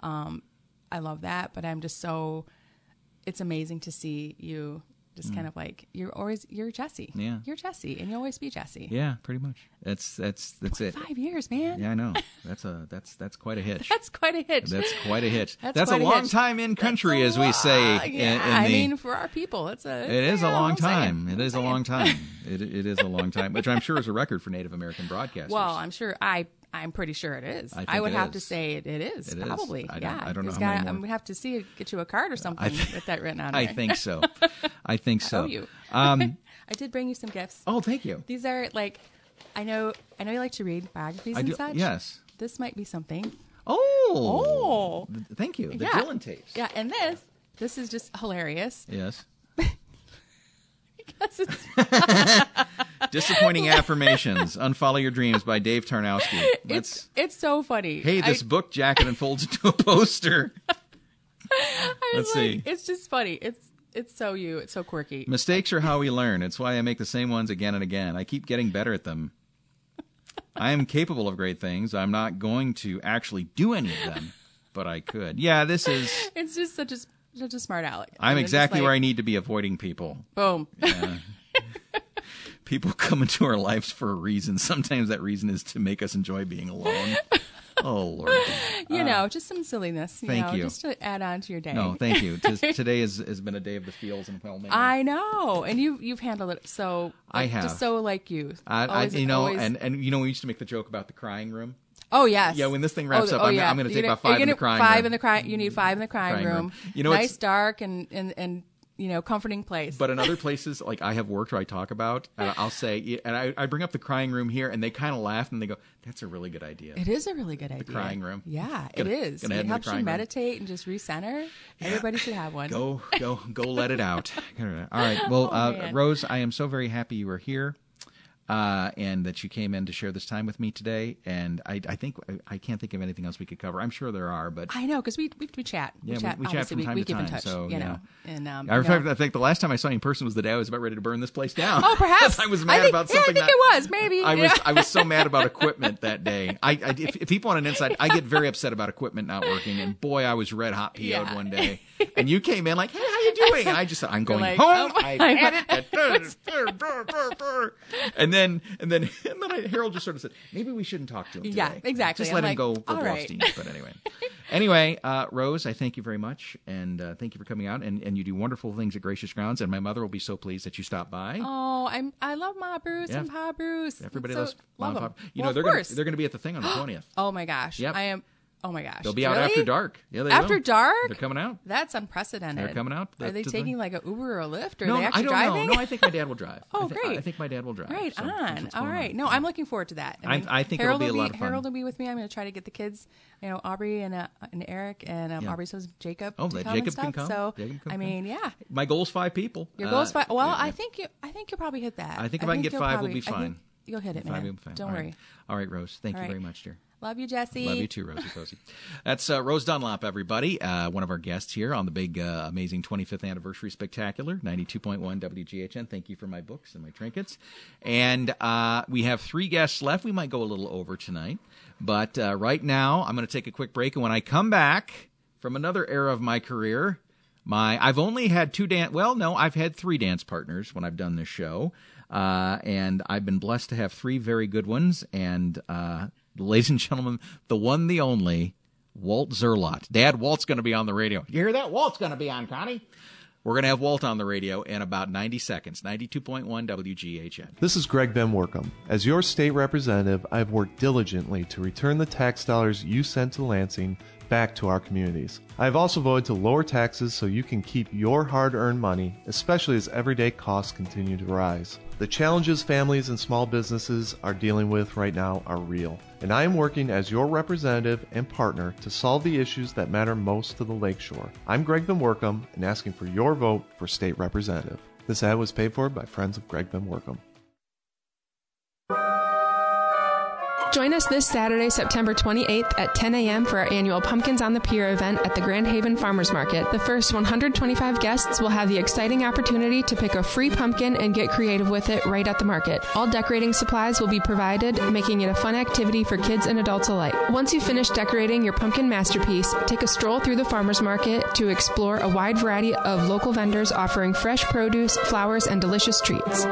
I love that, but I'm just so. It's amazing to see you. Just kind of like you're Jesse. Yeah. You're Jesse, and you'll always be Jesse. Yeah, pretty much. That's it. 5 years, man. Yeah, I know. That's quite a hitch. That's quite a hitch. That's quite a hitch. That's quite a long hitch. time in country, as we say. Yeah, I mean, for our people, it is a long time. It is a long time. It is a long time, which I'm sure is a record for Native American broadcasters. Well, I'm pretty sure it is. I would have to say it is. It probably. Is. I yeah. don't know how many I'm more. gonna have to get you a card or something with that written on. I there. think so. I think so. I owe you. I did bring you some gifts. Oh, thank you. These are like, I know you like to read biographies and such. Yes. This might be something. Oh. Thank you. The yeah. Dylan tapes. Yeah, and this is just hilarious. Yes. Because it's Disappointing Affirmations. Unfollow Your Dreams by Dave Tarnowski. it's so funny. Hey, this book jacket unfolds into a poster. Let's see. It's just funny. It's so you. It's so quirky. Mistakes are how we learn. It's why I make the same ones again and again. I keep getting better at them. I am capable of great things. I'm not going to actually do any of them, but I could. Yeah, this is... It's just such a smart aleck. I'm exactly where I need to be, avoiding people. Boom. Yeah. People come into our lives for a reason. Sometimes that reason is to make us enjoy being alone. Oh, Lord. Just some silliness. Thank you. Just to add on to your day. No, thank you. Today has been a day of the feels and well-made. I know. And you've handled it so... I have. Just so like you. And we used to make the joke about the crying room. Oh, yes. Yeah, when this thing wraps up, I'm going to take about 5 in the crying room. You need 5 in the crying room. Nice, dark, and comforting place. But in other places, like I have worked where I talk about, and I'll say, and I bring up the crying room here, and they kind of laugh, and they go, that's a really good idea. It is a really good idea. The crying room. Yeah, it is. It helps you meditate and just recenter. Yeah. Everybody should have one. Go let it out. All right. Well, Rose, I am so very happy you were here. And that you came in to share this time with me today. And I think I can't think of anything else we could cover. I'm sure there are, but I know because we chat. Yeah, we chat from time to time. Keep in touch. So, And I think the last time I saw you in person was the day I was about ready to burn this place down. Oh, perhaps I was mad about something. I think it was maybe. I was so mad about equipment that day. If people on an inside, I get very upset about equipment not working. And boy, I was red hot PO'd one day. And you came in like, hey, how you doing? And I just said, I'm going home. I've had it. And then Harold just sort of said, maybe we shouldn't talk to him today. Yeah, exactly. Just let him go Goldstein. But anyway, Rose, I thank you very much, and thank you for coming out. And you do wonderful things at Gracious Grounds, and my mother will be so pleased that you stopped by. Oh, I love Ma Bruce and Pa Bruce. Everybody loves Mom and Pa. They're going to be at the thing on the 20th. Oh my gosh. Yep. I am. Oh my gosh. They'll be out after dark. Yeah, they after will. dark? They're coming out. That's unprecedented. They're coming out. Are they taking like an Uber or a Lyft? Or no, are they actually I don't driving? know. No, I think my dad will drive. Oh, great. I think my dad will drive. Right so on. All right. No, I'm looking forward to that. I think it'll be a lot of fun. Harold will be with me. I'm going to try to get the kids, Aubrey and Eric, and Aubrey says Jacob. Oh, that Jacob can come. So, yeah. My goal is 5 people. Your goal is 5. Well, yeah. I think you'll probably hit that. I think if I can get 5, we'll be fine. You'll hit it, man. Don't worry. All right, Rose. Thank you very much, dear. Love you, Jesse. Love you too, Rosie Posey. That's Rose Dunlop, everybody. One of our guests here on the big, amazing 25th anniversary spectacular, 92.1 WGHN. Thank you for my books and my trinkets. And we have 3 guests left. We might go a little over tonight. But right now, I'm going to take a quick break. And when I come back from another era of my career, I've only had 2 I've had 3 dance partners when I've done this show. And I've been blessed to have 3 very good ones. And ladies and gentlemen, the one, the only, Walt Zerlot. Dad, Walt's going to be on the radio. You hear that? Walt's going to be on, Connie. We're going to have Walt on the radio in about 90 seconds. 92.1 WGHN. This is Greg Ben Workham. As your state representative, I have worked diligently to return the tax dollars you sent to Lansing back to our communities. I have also voted to lower taxes so you can keep your hard-earned money, especially as everyday costs continue to rise. The challenges families and small businesses are dealing with right now are real, and I am working as your representative and partner to solve the issues that matter most to the Lakeshore. I'm Greg Ben Workham and asking for your vote for state representative. This ad was paid for by friends of Greg Ben Workham. Join us this Saturday, September 28th at 10 a.m. for our annual Pumpkins on the Pier event at the Grand Haven Farmers Market. The first 125 guests will have the exciting opportunity to pick a free pumpkin and get creative with it right at the market. All decorating supplies will be provided, making it a fun activity for kids and adults alike. Once you finish decorating your pumpkin masterpiece, take a stroll through the farmers market to explore a wide variety of local vendors offering fresh produce, flowers, and delicious treats.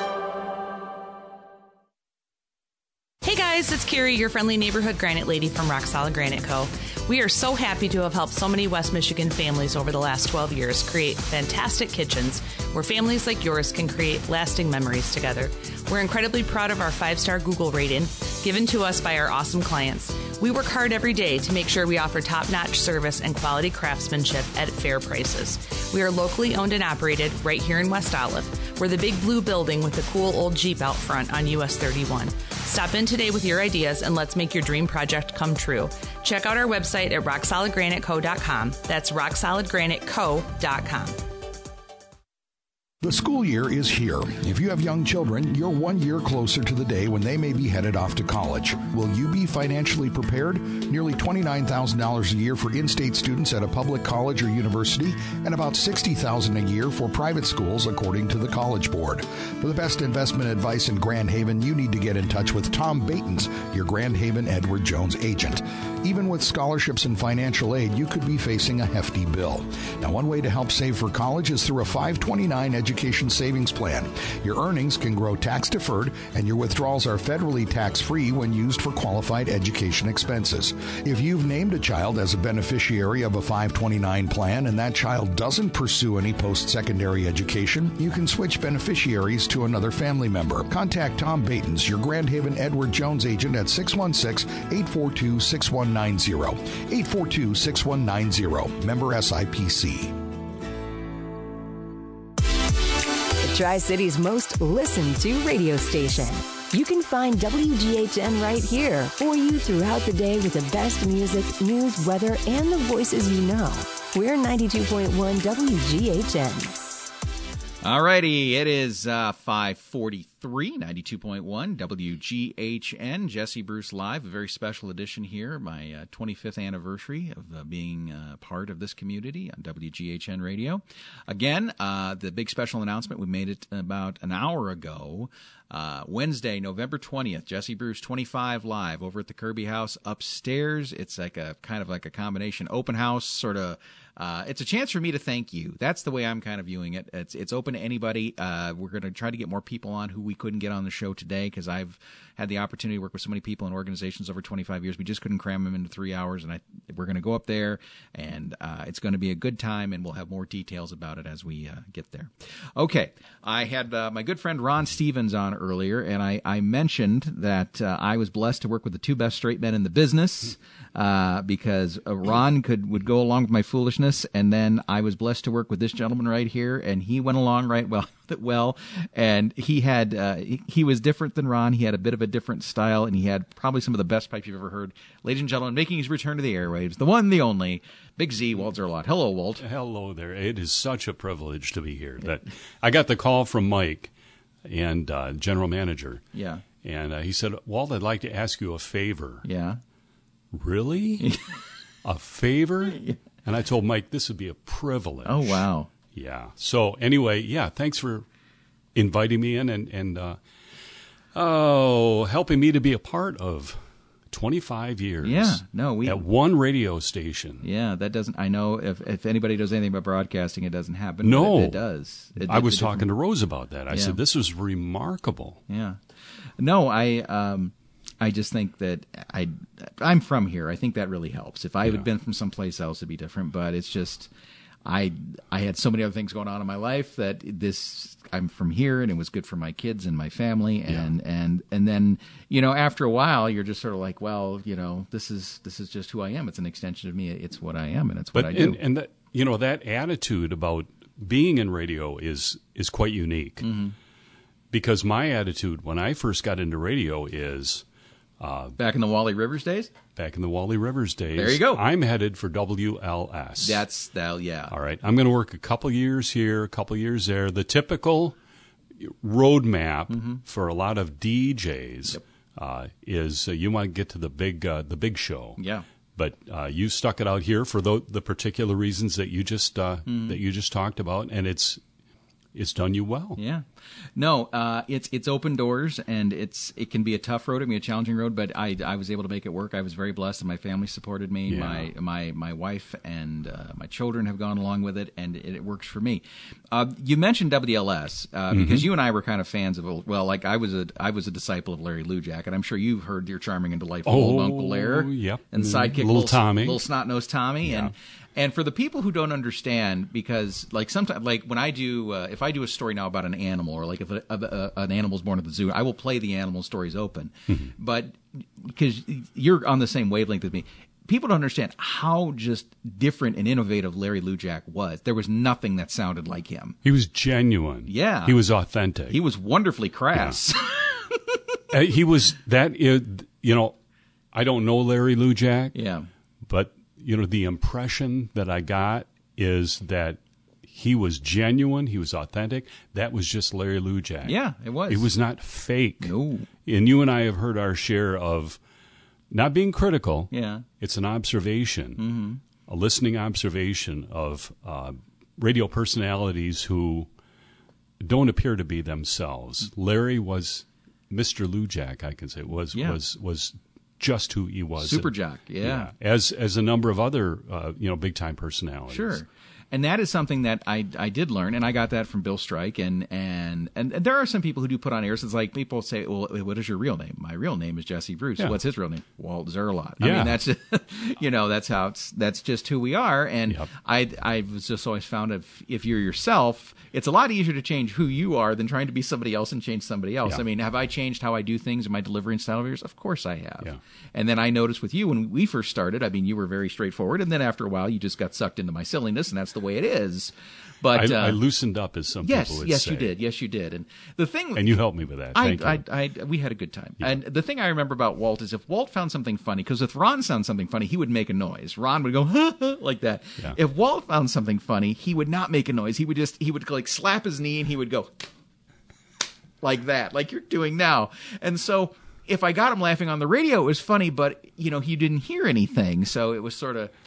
Hey guys, it's Carrie, your friendly neighborhood granite lady from Rock Solid Granite Co. We are so happy to have helped so many West Michigan families over the last 12 years create fantastic kitchens where families like yours can create lasting memories together. We're incredibly proud of our 5-star Google rating given to us by our awesome clients. We work hard every day to make sure we offer top-notch service and quality craftsmanship at fair prices. We are locally owned and operated right here in West Olive. We're the big blue building with the cool old Jeep out front on US 31. Stop in today with your ideas and let's make your dream project come true. Check out our website at rocksolidgraniteco.com. That's rocksolidgraniteco.com. The school year is here. If you have young children, you're 1 year closer to the day when they may be headed off to college. Will you be financially prepared? Nearly $29,000 a year for in-state students at a public college or university, and about $60,000 a year for private schools, according to the College Board. For the best investment advice in Grand Haven, you need to get in touch with Tom Batens, your Grand Haven Edward Jones agent. Even with scholarships and financial aid, you could be facing a hefty bill. Now, one way to help save for college is through a 529 education savings plan. Your earnings can grow tax-deferred, and your withdrawals are federally tax-free when used for qualified education expenses. If you've named a child as a beneficiary of a 529 plan and that child doesn't pursue any post-secondary education, you can switch beneficiaries to another family member. Contact Tom Batens, your Grand Haven Edward Jones agent, at 616-842-6190. 842-6190. Member SIPC. The Tri-City's most listened to radio station. You can find WGHN right here for you throughout the day with the best music, news, weather, and the voices you know. We're 92.1 WGHN. All righty, it is 5:43, 92.1 WGHN. Jesse Bruce Live, a very special edition here, my 25th anniversary of being part of this community on WGHN Radio. Again, the big special announcement, we made it about an hour ago. Wednesday, November 20th, Jesse Bruce 25 Live over at the Kirby House upstairs. It's like a kind of like a combination open house sort of. It's a chance for me to thank you. That's the way I'm kind of viewing it. It's open to anybody. We're going to try to get more people on who we couldn't get on the show today because I've had the opportunity to work with so many people and organizations over 25 years. We just couldn't cram them into 3 hours, and we're going to go up there, and it's going to be a good time, and we'll have more details about it as we get there. Okay, I had my good friend Ron Stevens on earlier, and I mentioned that I was blessed to work with the 2 best straight men in the business because Ron would go along with my foolishness. And then I was blessed to work with this gentleman right here, and he went along right well. And he had he was different than Ron. He had a bit of a different style, and he had probably some of the best pipes you've ever heard. Ladies and gentlemen, making his return to the airwaves, the one, the only, Big Z, Walt Zerlot. Hello, Walt. Hello there. It is such a privilege to be here. That I got the call from Mike, and general manager. Yeah. And he said, Walt, I'd like to ask you a favor. Yeah. really? A favor? And I told Mike this would be a privilege. Oh, wow. Yeah. So anyway, thanks for inviting me in and helping me to be a part of 25 years. Yeah. No, at one radio station. Yeah, that doesn't. I know if anybody knows anything about broadcasting, it doesn't happen. No, but it does. I was talking to Rose about that. I said this was remarkable. Yeah. No, I just think that I'm from here. I think that really helps. If I had been from someplace else, it'd be different. But it's just I had so many other things going on in my life that I'm from here, and it was good for my kids and my family, and then after a while you're just sort of like, well, this is just who I am. It's an extension of me. It's what I am, and it's what I do. And that that attitude about being in radio is quite unique, because my attitude when I first got into radio is back in the Wally Rivers days. Back in the Wally Rivers days. There you go. I'm headed for WLS. Yeah. All right. I'm going to work a couple years here, a couple years there. The typical roadmap for a lot of DJs is you want to get to the big show. Yeah. But you stuck it out here for the particular reasons that you just talked about, and it's done you well. Yeah. No, it's open doors, and it can be a tough road. It can be a challenging road, but I was able to make it work. I was very blessed, and my family supported me. Yeah. My wife and my children have gone along with it, and it works for me. You mentioned WLS because you and I were kind of fans of. Well, like I was a disciple of Larry Lujak, and I'm sure you've heard your charming and delightful old Uncle Lair, yep, and sidekick little Tommy, little snot-nosed Tommy, And for the people who don't understand, because like sometimes, like when I do, if I do a story now about an animal, or like if an animal's born at the zoo, I will play the animal stories open. But because you're on the same wavelength as me, people don't understand how just different and innovative Larry Lujak was. There was nothing that sounded like him. He was genuine. Yeah. He was authentic. He was wonderfully crass. Yeah. He was that. I don't know Larry Lujak. Yeah. But the impression that I got is that he was genuine, he was authentic. That was just Larry Lujak. Yeah, it was. It was not fake. No. And you and I have heard our share of not being critical. Yeah. It's an observation, a listening observation of radio personalities who don't appear to be themselves. Larry was Mr. Lujak, I can say, was just who he was. Super jock, yeah. As a number of other big time personalities. Sure. And that is something that I did learn, and I got that from Bill Strike. And there are some people who do put on airs. It's like people say, well, what is your real name? My real name is Jesse Bruce. Yeah. What's his real name? Walt Zerlot. Yeah. I mean, that's just who we are. And I was just always found if you're yourself, it's a lot easier to change who you are than trying to be somebody else and change somebody else. Yeah. I mean, have I changed how I do things in my delivery and style of yours? Of course I have. Yeah. And then I noticed with you when we first started, I mean, you were very straightforward. And then after a while, you just got sucked into my silliness, and that's the way it is. But I loosened up, as some people would say. Yes, you did. Yes, you did. And the thing, and you helped me with that. Thank you. We had a good time. Yeah. And the thing I remember about Walt is if Walt found something funny, because if Ron found something funny, he would make a noise. Ron would go like that. Yeah. If Walt found something funny, he would not make a noise. He would like slap his knee and he would go like that, like you're doing now. And so if I got him laughing on the radio, it was funny, but he didn't hear anything, so it was sort of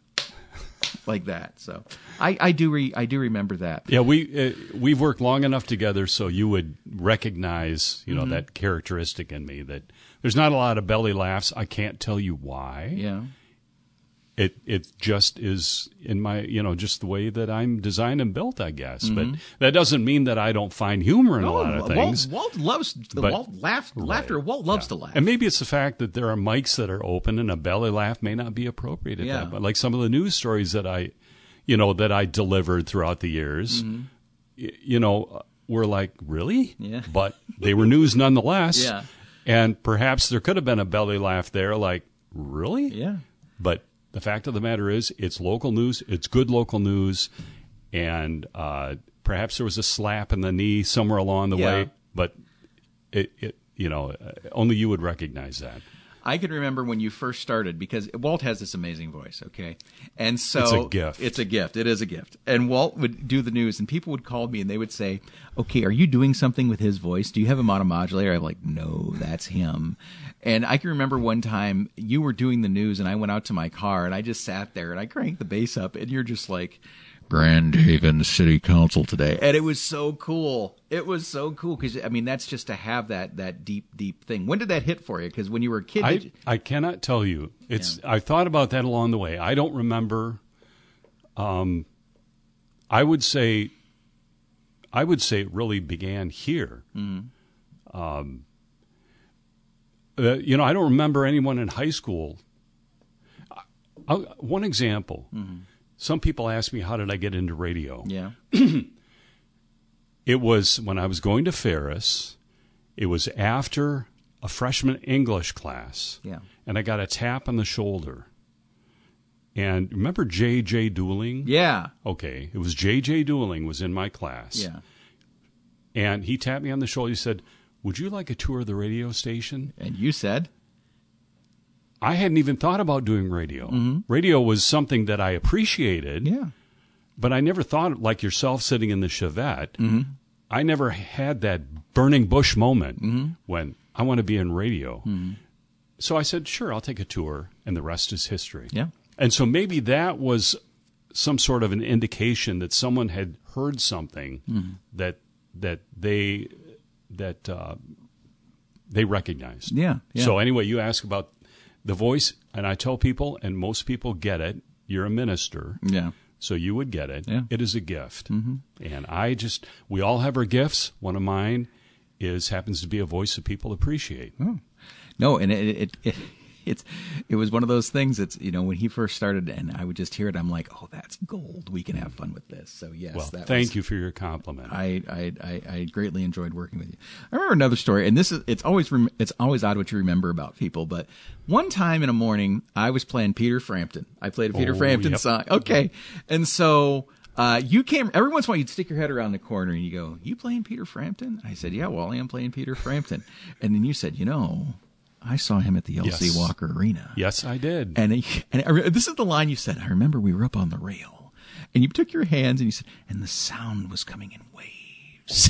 like that. So I do remember that. Yeah, we've worked long enough together, so you would recognize that characteristic in me. That there's not a lot of belly laughs. I can't tell you why. Yeah, it just is in my just the way that I'm designed and built, I guess. Mm-hmm. But that doesn't mean that I don't find humor in a lot of things. Walt loves laughter. Walt loves to laugh. And maybe it's the fact that there are mics that are open and a belly laugh may not be appropriate at that. But like some of the news stories that I delivered throughout the years, were like, really? Yeah. But they were news nonetheless. Yeah. And perhaps there could have been a belly laugh there, like, really? Yeah. But the fact of the matter is, it's local news. It's good local news. And perhaps there was a slap in the knee somewhere along the way. But it only you would recognize that. I can remember when you first started, because Walt has this amazing voice, okay? And so It's a gift. It's a gift. It is a gift. And Walt would do the news, and people would call me, and they would say, okay, are you doing something with his voice? Do you have him on a modulator? I'm like, no, that's him. And I can remember one time you were doing the news, and I went out to my car, and I just sat there, and I cranked the bass up, and you're just like, Grand Haven City Council today. And it was so cool. It was so cool because, I mean, that's just to have that deep, deep thing. When did that hit for you? Because when you were a kid... I cannot tell you. I thought about that along the way. I don't remember. I would say it really began here. Mm-hmm. I don't remember anyone in high school. One example. Mm-hmm. Some people ask me, how did I get into radio? Yeah. It was when I was going to Ferris. It was after a freshman English class. Yeah. And I got a tap on the shoulder. And remember J.J. Dooling? Yeah. Okay. It was J.J. Dooling was in my class. Yeah. And he tapped me on the shoulder. He said, would you like a tour of the radio station? And you said? I hadn't even thought about doing radio. Mm-hmm. Radio was something that I appreciated. Yeah. But I never thought, like yourself sitting in the Chevette, mm-hmm. I never had that burning bush moment when I want to be in radio. Mm-hmm. So I said, sure, I'll take a tour, and the rest is history. Yeah. And so maybe that was some sort of an indication that someone had heard something that they recognized. Yeah. So anyway, you ask about the voice, and I tell people, and most people get it. You're a minister. Yeah. So you would get it. Yeah. It is a gift. Mm-hmm. And we all have our gifts. One of mine happens to be a voice that people appreciate. Oh. No, and it was one of those things that's, when he first started and I would just hear it, I'm like, oh, that's gold. We can have fun with this. So yes. Well, thank you for your compliment. I greatly enjoyed working with you. I remember another story, and it's always odd what you remember about people, but one time in a morning I was playing Peter Frampton. I played a Peter Frampton song. Okay. And so you came, every once in a while you'd stick your head around the corner and you go, you playing Peter Frampton? I said, yeah, Wally, I'm playing Peter Frampton. And then you said, I saw him at the L.C. Walker Arena. Yes, I did. And this is the line you said. I remember we were up on the rail, and you took your hands and you said, and the sound was coming in waves.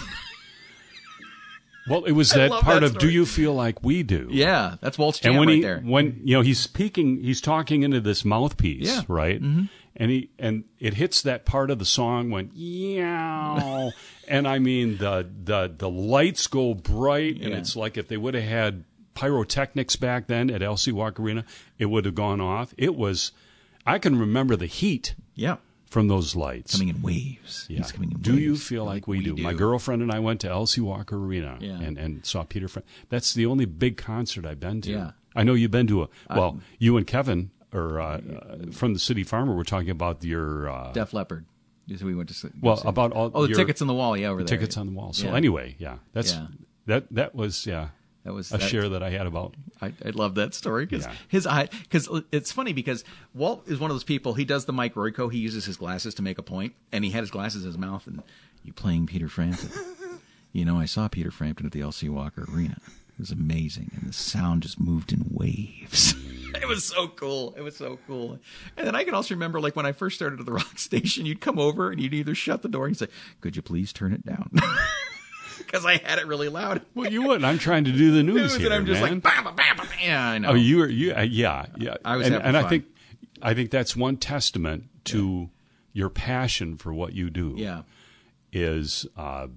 Well, it was that part of "Do You Feel Like We Do?" Yeah, that's Walt's jam and when there. When he's speaking, he's talking into this mouthpiece, right? Mm-hmm. And it hits that part of the song when yow, and I mean the lights go bright, and it's like if they would have had pyrotechnics back then at L.C. Walker Arena, it would have gone off. I can remember the heat from those lights. Coming in waves. Yeah. He's coming in do waves. you feel like we do? My girlfriend and I went to L.C. Walker Arena and saw Peter Frampton. That's the only big concert I've been to. Yeah. I know you've been to you and Kevin from the City Farmer were talking about your... Def Leppard. We went to about all the tickets on the wall, over there. Tickets on the wall. So anyway, that was That was a share that I had about. I love that story because because it's funny because Walt is one of those people. He does the Mike Royko. He uses his glasses to make a point, and he had his glasses in his mouth. And you playing Peter Frampton? I saw Peter Frampton at the L.C. Walker Arena. It was amazing, and the sound just moved in waves. It was so cool. It was so cool. And then I can also remember, like when I first started at the rock station, you'd come over and you'd either shut the door and say, "Could you please turn it down?" Because I had it really loud. Well, you wouldn't. I'm trying to do the news here, and I'm just man. like, bam, bam, bam, bam. Yeah, I know. Oh, yeah. I was having fun. I think that's one testament to your passion for what you do. Yeah, is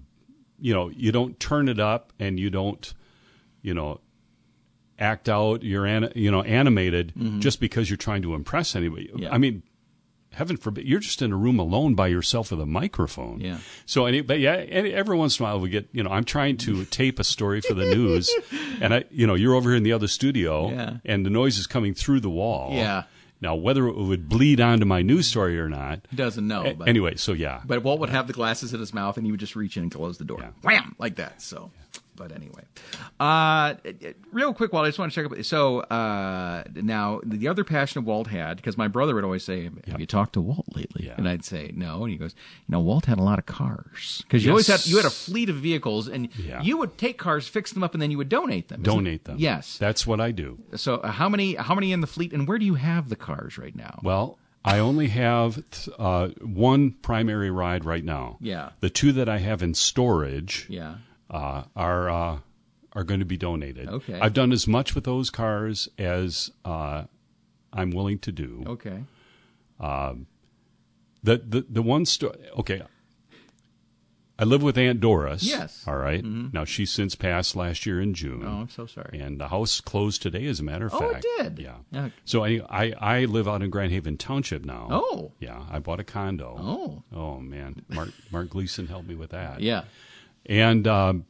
you don't turn it up and you don't act out. You're animated just because you're trying to impress anybody. Yeah. I mean, heaven forbid, you're just in a room alone by yourself with a microphone. Yeah. So, every once in a while we get, I'm trying to tape a story for the news, and you're over here in the other studio, and the noise is coming through the wall. Yeah. Now, whether it would bleed onto my news story or not, he doesn't know. But, anyway, so yeah. But Walt would have the glasses in his mouth, and he would just reach in and close the door, wham, like that. So. But anyway, real quick, Walt, I just want to check up. So now the other passion Walt had, because my brother would always say, "Have you talked to Walt lately?" Yeah. And I'd say, "No." And he goes, Walt had a lot of cars because you always had a fleet of vehicles, and you would take cars, fix them up, and then you would donate them. Donate them. Yes, that's what I do. So how many in the fleet, and where do you have the cars right now? Well, I only have one primary ride right now. Yeah. The two that I have in storage. Yeah. Are going to be donated. Okay. I've done as much with those cars as I'm willing to do. Okay. The one okay. I live with Aunt Doris. Yes. All right. Mm-hmm. Now she's since passed last year in June. Oh, I'm so sorry. And the house closed today, as a matter of fact. Oh, it did. Yeah. So I live out in Grand Haven Township now. Oh. Yeah. I bought a condo. Oh. Oh man, Mark Gleason helped me with that. Yeah. And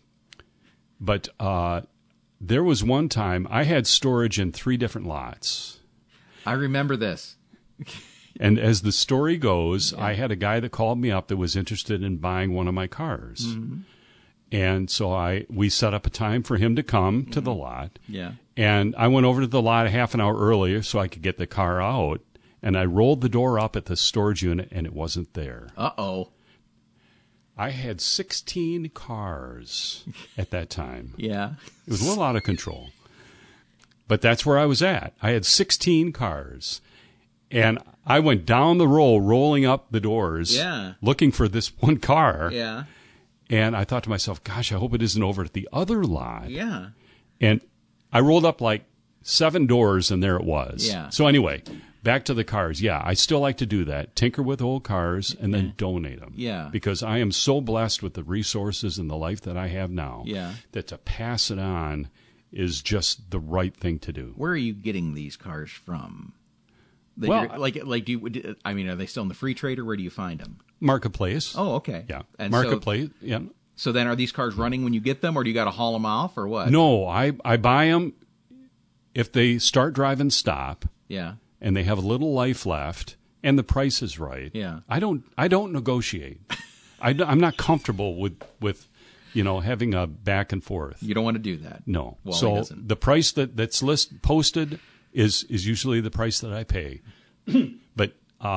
but there was one time I had storage in 3 different lots. I remember this. And as the story goes, I had a guy that called me up that was interested in buying one of my cars. Mm-hmm. And so we set up a time for him to come to the lot. Yeah. And I went over to the lot a half an hour earlier so I could get the car out. And I rolled the door up at the storage unit, and it wasn't there. Uh-oh. I had 16 cars at that time. Yeah. It was a little out of control. But that's where I was at. I had 16 cars. And I went down the row, rolling up the doors, looking for this one car. Yeah. And I thought to myself, gosh, I hope it isn't over at the other lot. Yeah. And I rolled up like 7 doors, and there it was. Yeah. So anyway, back to the cars. Yeah, I still like to do that. Tinker with old cars and then donate them. Yeah. Because I am so blessed with the resources and the life that I have now that to pass it on is just the right thing to do. Where are you getting these cars from? Well, do you, I mean, are they still in the free trade, or where do you find them? Marketplace. Oh, okay. Yeah. And Marketplace. Yeah. So then, are these cars running when you get them, or do you got to haul them off, or what? No, I buy them if they start driving stop. Yeah. And they have a little life left, and the price is right. Yeah. I don't negotiate. I'm not comfortable with having a back and forth. You don't want to do that. No. Well, so the price that's posted is usually the price that I pay. But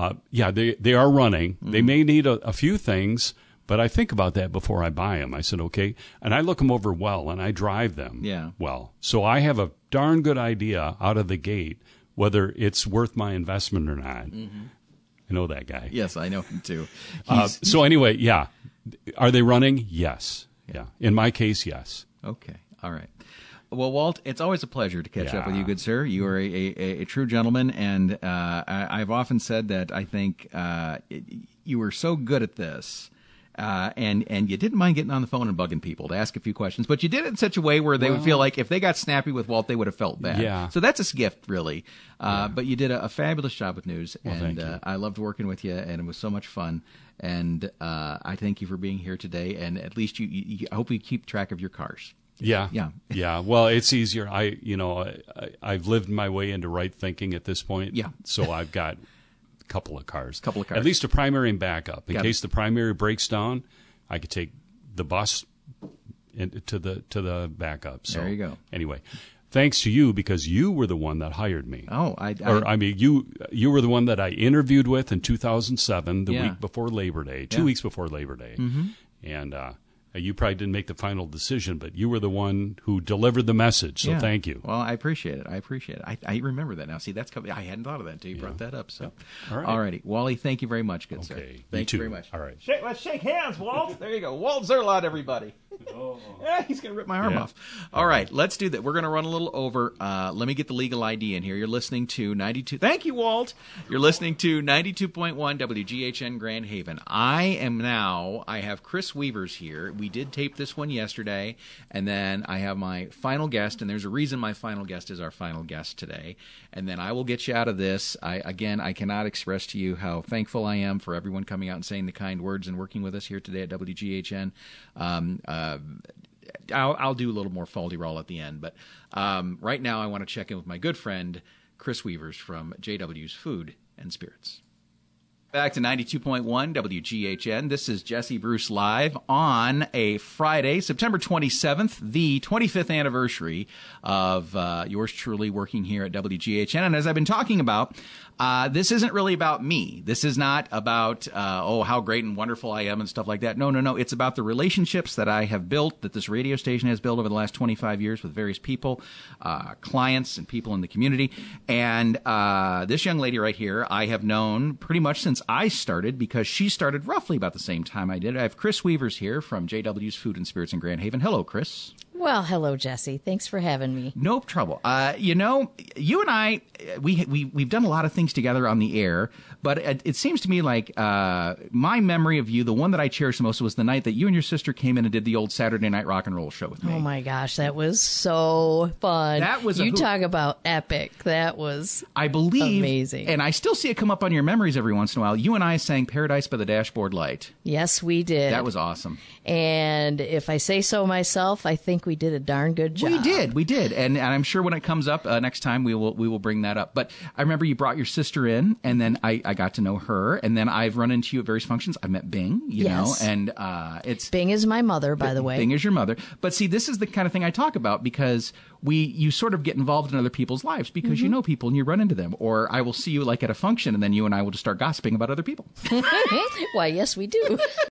they are running. Mm-hmm. They may need a few things, but I think about that before I buy them. I said, okay, and I look them over well, and I drive them well. So I have a darn good idea out of the gate whether it's worth my investment or not. Mm-hmm. I know that guy. Yes, I know him too. So anyway, are they running? Yes. Yeah. In my case, yes. Okay. All right. Well, Walt, it's always a pleasure to catch up with you, good sir. You are a true gentleman, and I've often said that I think you were so good at this, and you didn't mind getting on the phone and bugging people to ask a few questions, but you did it in such a way where they would feel like if they got snappy with Walt, they would have felt bad. Yeah. So that's a gift, really. But you did a fabulous job with news, thank and I loved working with you, and it was so much fun. And I thank you for being here today, and at least I hope you keep track of your cars. Yeah. Well, it's easier. I've lived my way into right thinking at this point. Yeah. So I've got a couple of cars. At least a primary and backup. In case the primary breaks down, I could take the bus to the backup. So there you go. Anyway, thanks to you, because you were the one that hired me. Oh, you were the one that I interviewed with in 2007, the week before Labor Day, 2 weeks before Labor Day, and. You probably didn't make the final decision, but you were the one who delivered the message. So thank you. Well, I appreciate it. I remember that now. See, that's coming. I hadn't thought of that until you brought that up. So, all righty, Wally, thank you very much, good sir. Thank you very much. All right, let's shake hands, Walt. There you go, Walt Zerlot, everybody. He's gonna rip my arm off. All right, let's do that. We're gonna run a little over. Let me get the legal ID in here. You're listening to 92. Thank you, Walt. You're listening to 92.1 WGHN Grand Haven. I have Chris Weavers here. We did tape this one yesterday, and then I have my final guest, and there's a reason my final guest is our final guest today. And then I will get you out of this. I cannot express to you how thankful I am for everyone coming out and saying the kind words and working with us here today at WGHN. I'll do a little more faldy-roll at the end, but right now I want to check in with my good friend Chris Weavers from JW's Food and Spirits. Back to 92.1 WGHN. This is Jesse Bruce Live on a Friday, September 27th, the 25th anniversary of yours truly working here at WGHN. And as I've been talking about, this isn't really about me. This is not about, how great and wonderful I am and stuff like that. No. It's about the relationships that I have built, that this radio station has built over the last 25 years with various people, clients and people in the community. And this young lady right here, I have known pretty much since I started, because she started roughly about the same time I did. I have Chris Weavers here from JW's Food and Spirits in Grand Haven. Hello, Chris. Well, hello, Jesse. Thanks for having me. No trouble. You and I, we've done a lot of things together on the air, but it seems to me like my memory of you, the one that I cherish the most, was the night that you and your sister came in and did the old Saturday Night Rock and Roll show with me. Oh, my gosh. That was so fun. That was You talk about epic. That was I believe, amazing. And I still see it come up on your memories every once in a while. You and I sang Paradise by the Dashboard Light. Yes, we did. That was awesome. And if I say so myself, I think we did a darn good job. We did. And I'm sure when it comes up next time, we will bring that up. But I remember you brought your sister in, and then I got to know her, and then I've run into you at various functions. I've met Bing, you know, and it's... Bing is my mother, by the way. Bing is your mother. But see, this is the kind of thing I talk about, because you sort of get involved in other people's lives because you know people and you run into them. Or I will see you like at a function, and then you and I will just start gossiping about other people. Why, yes, we do.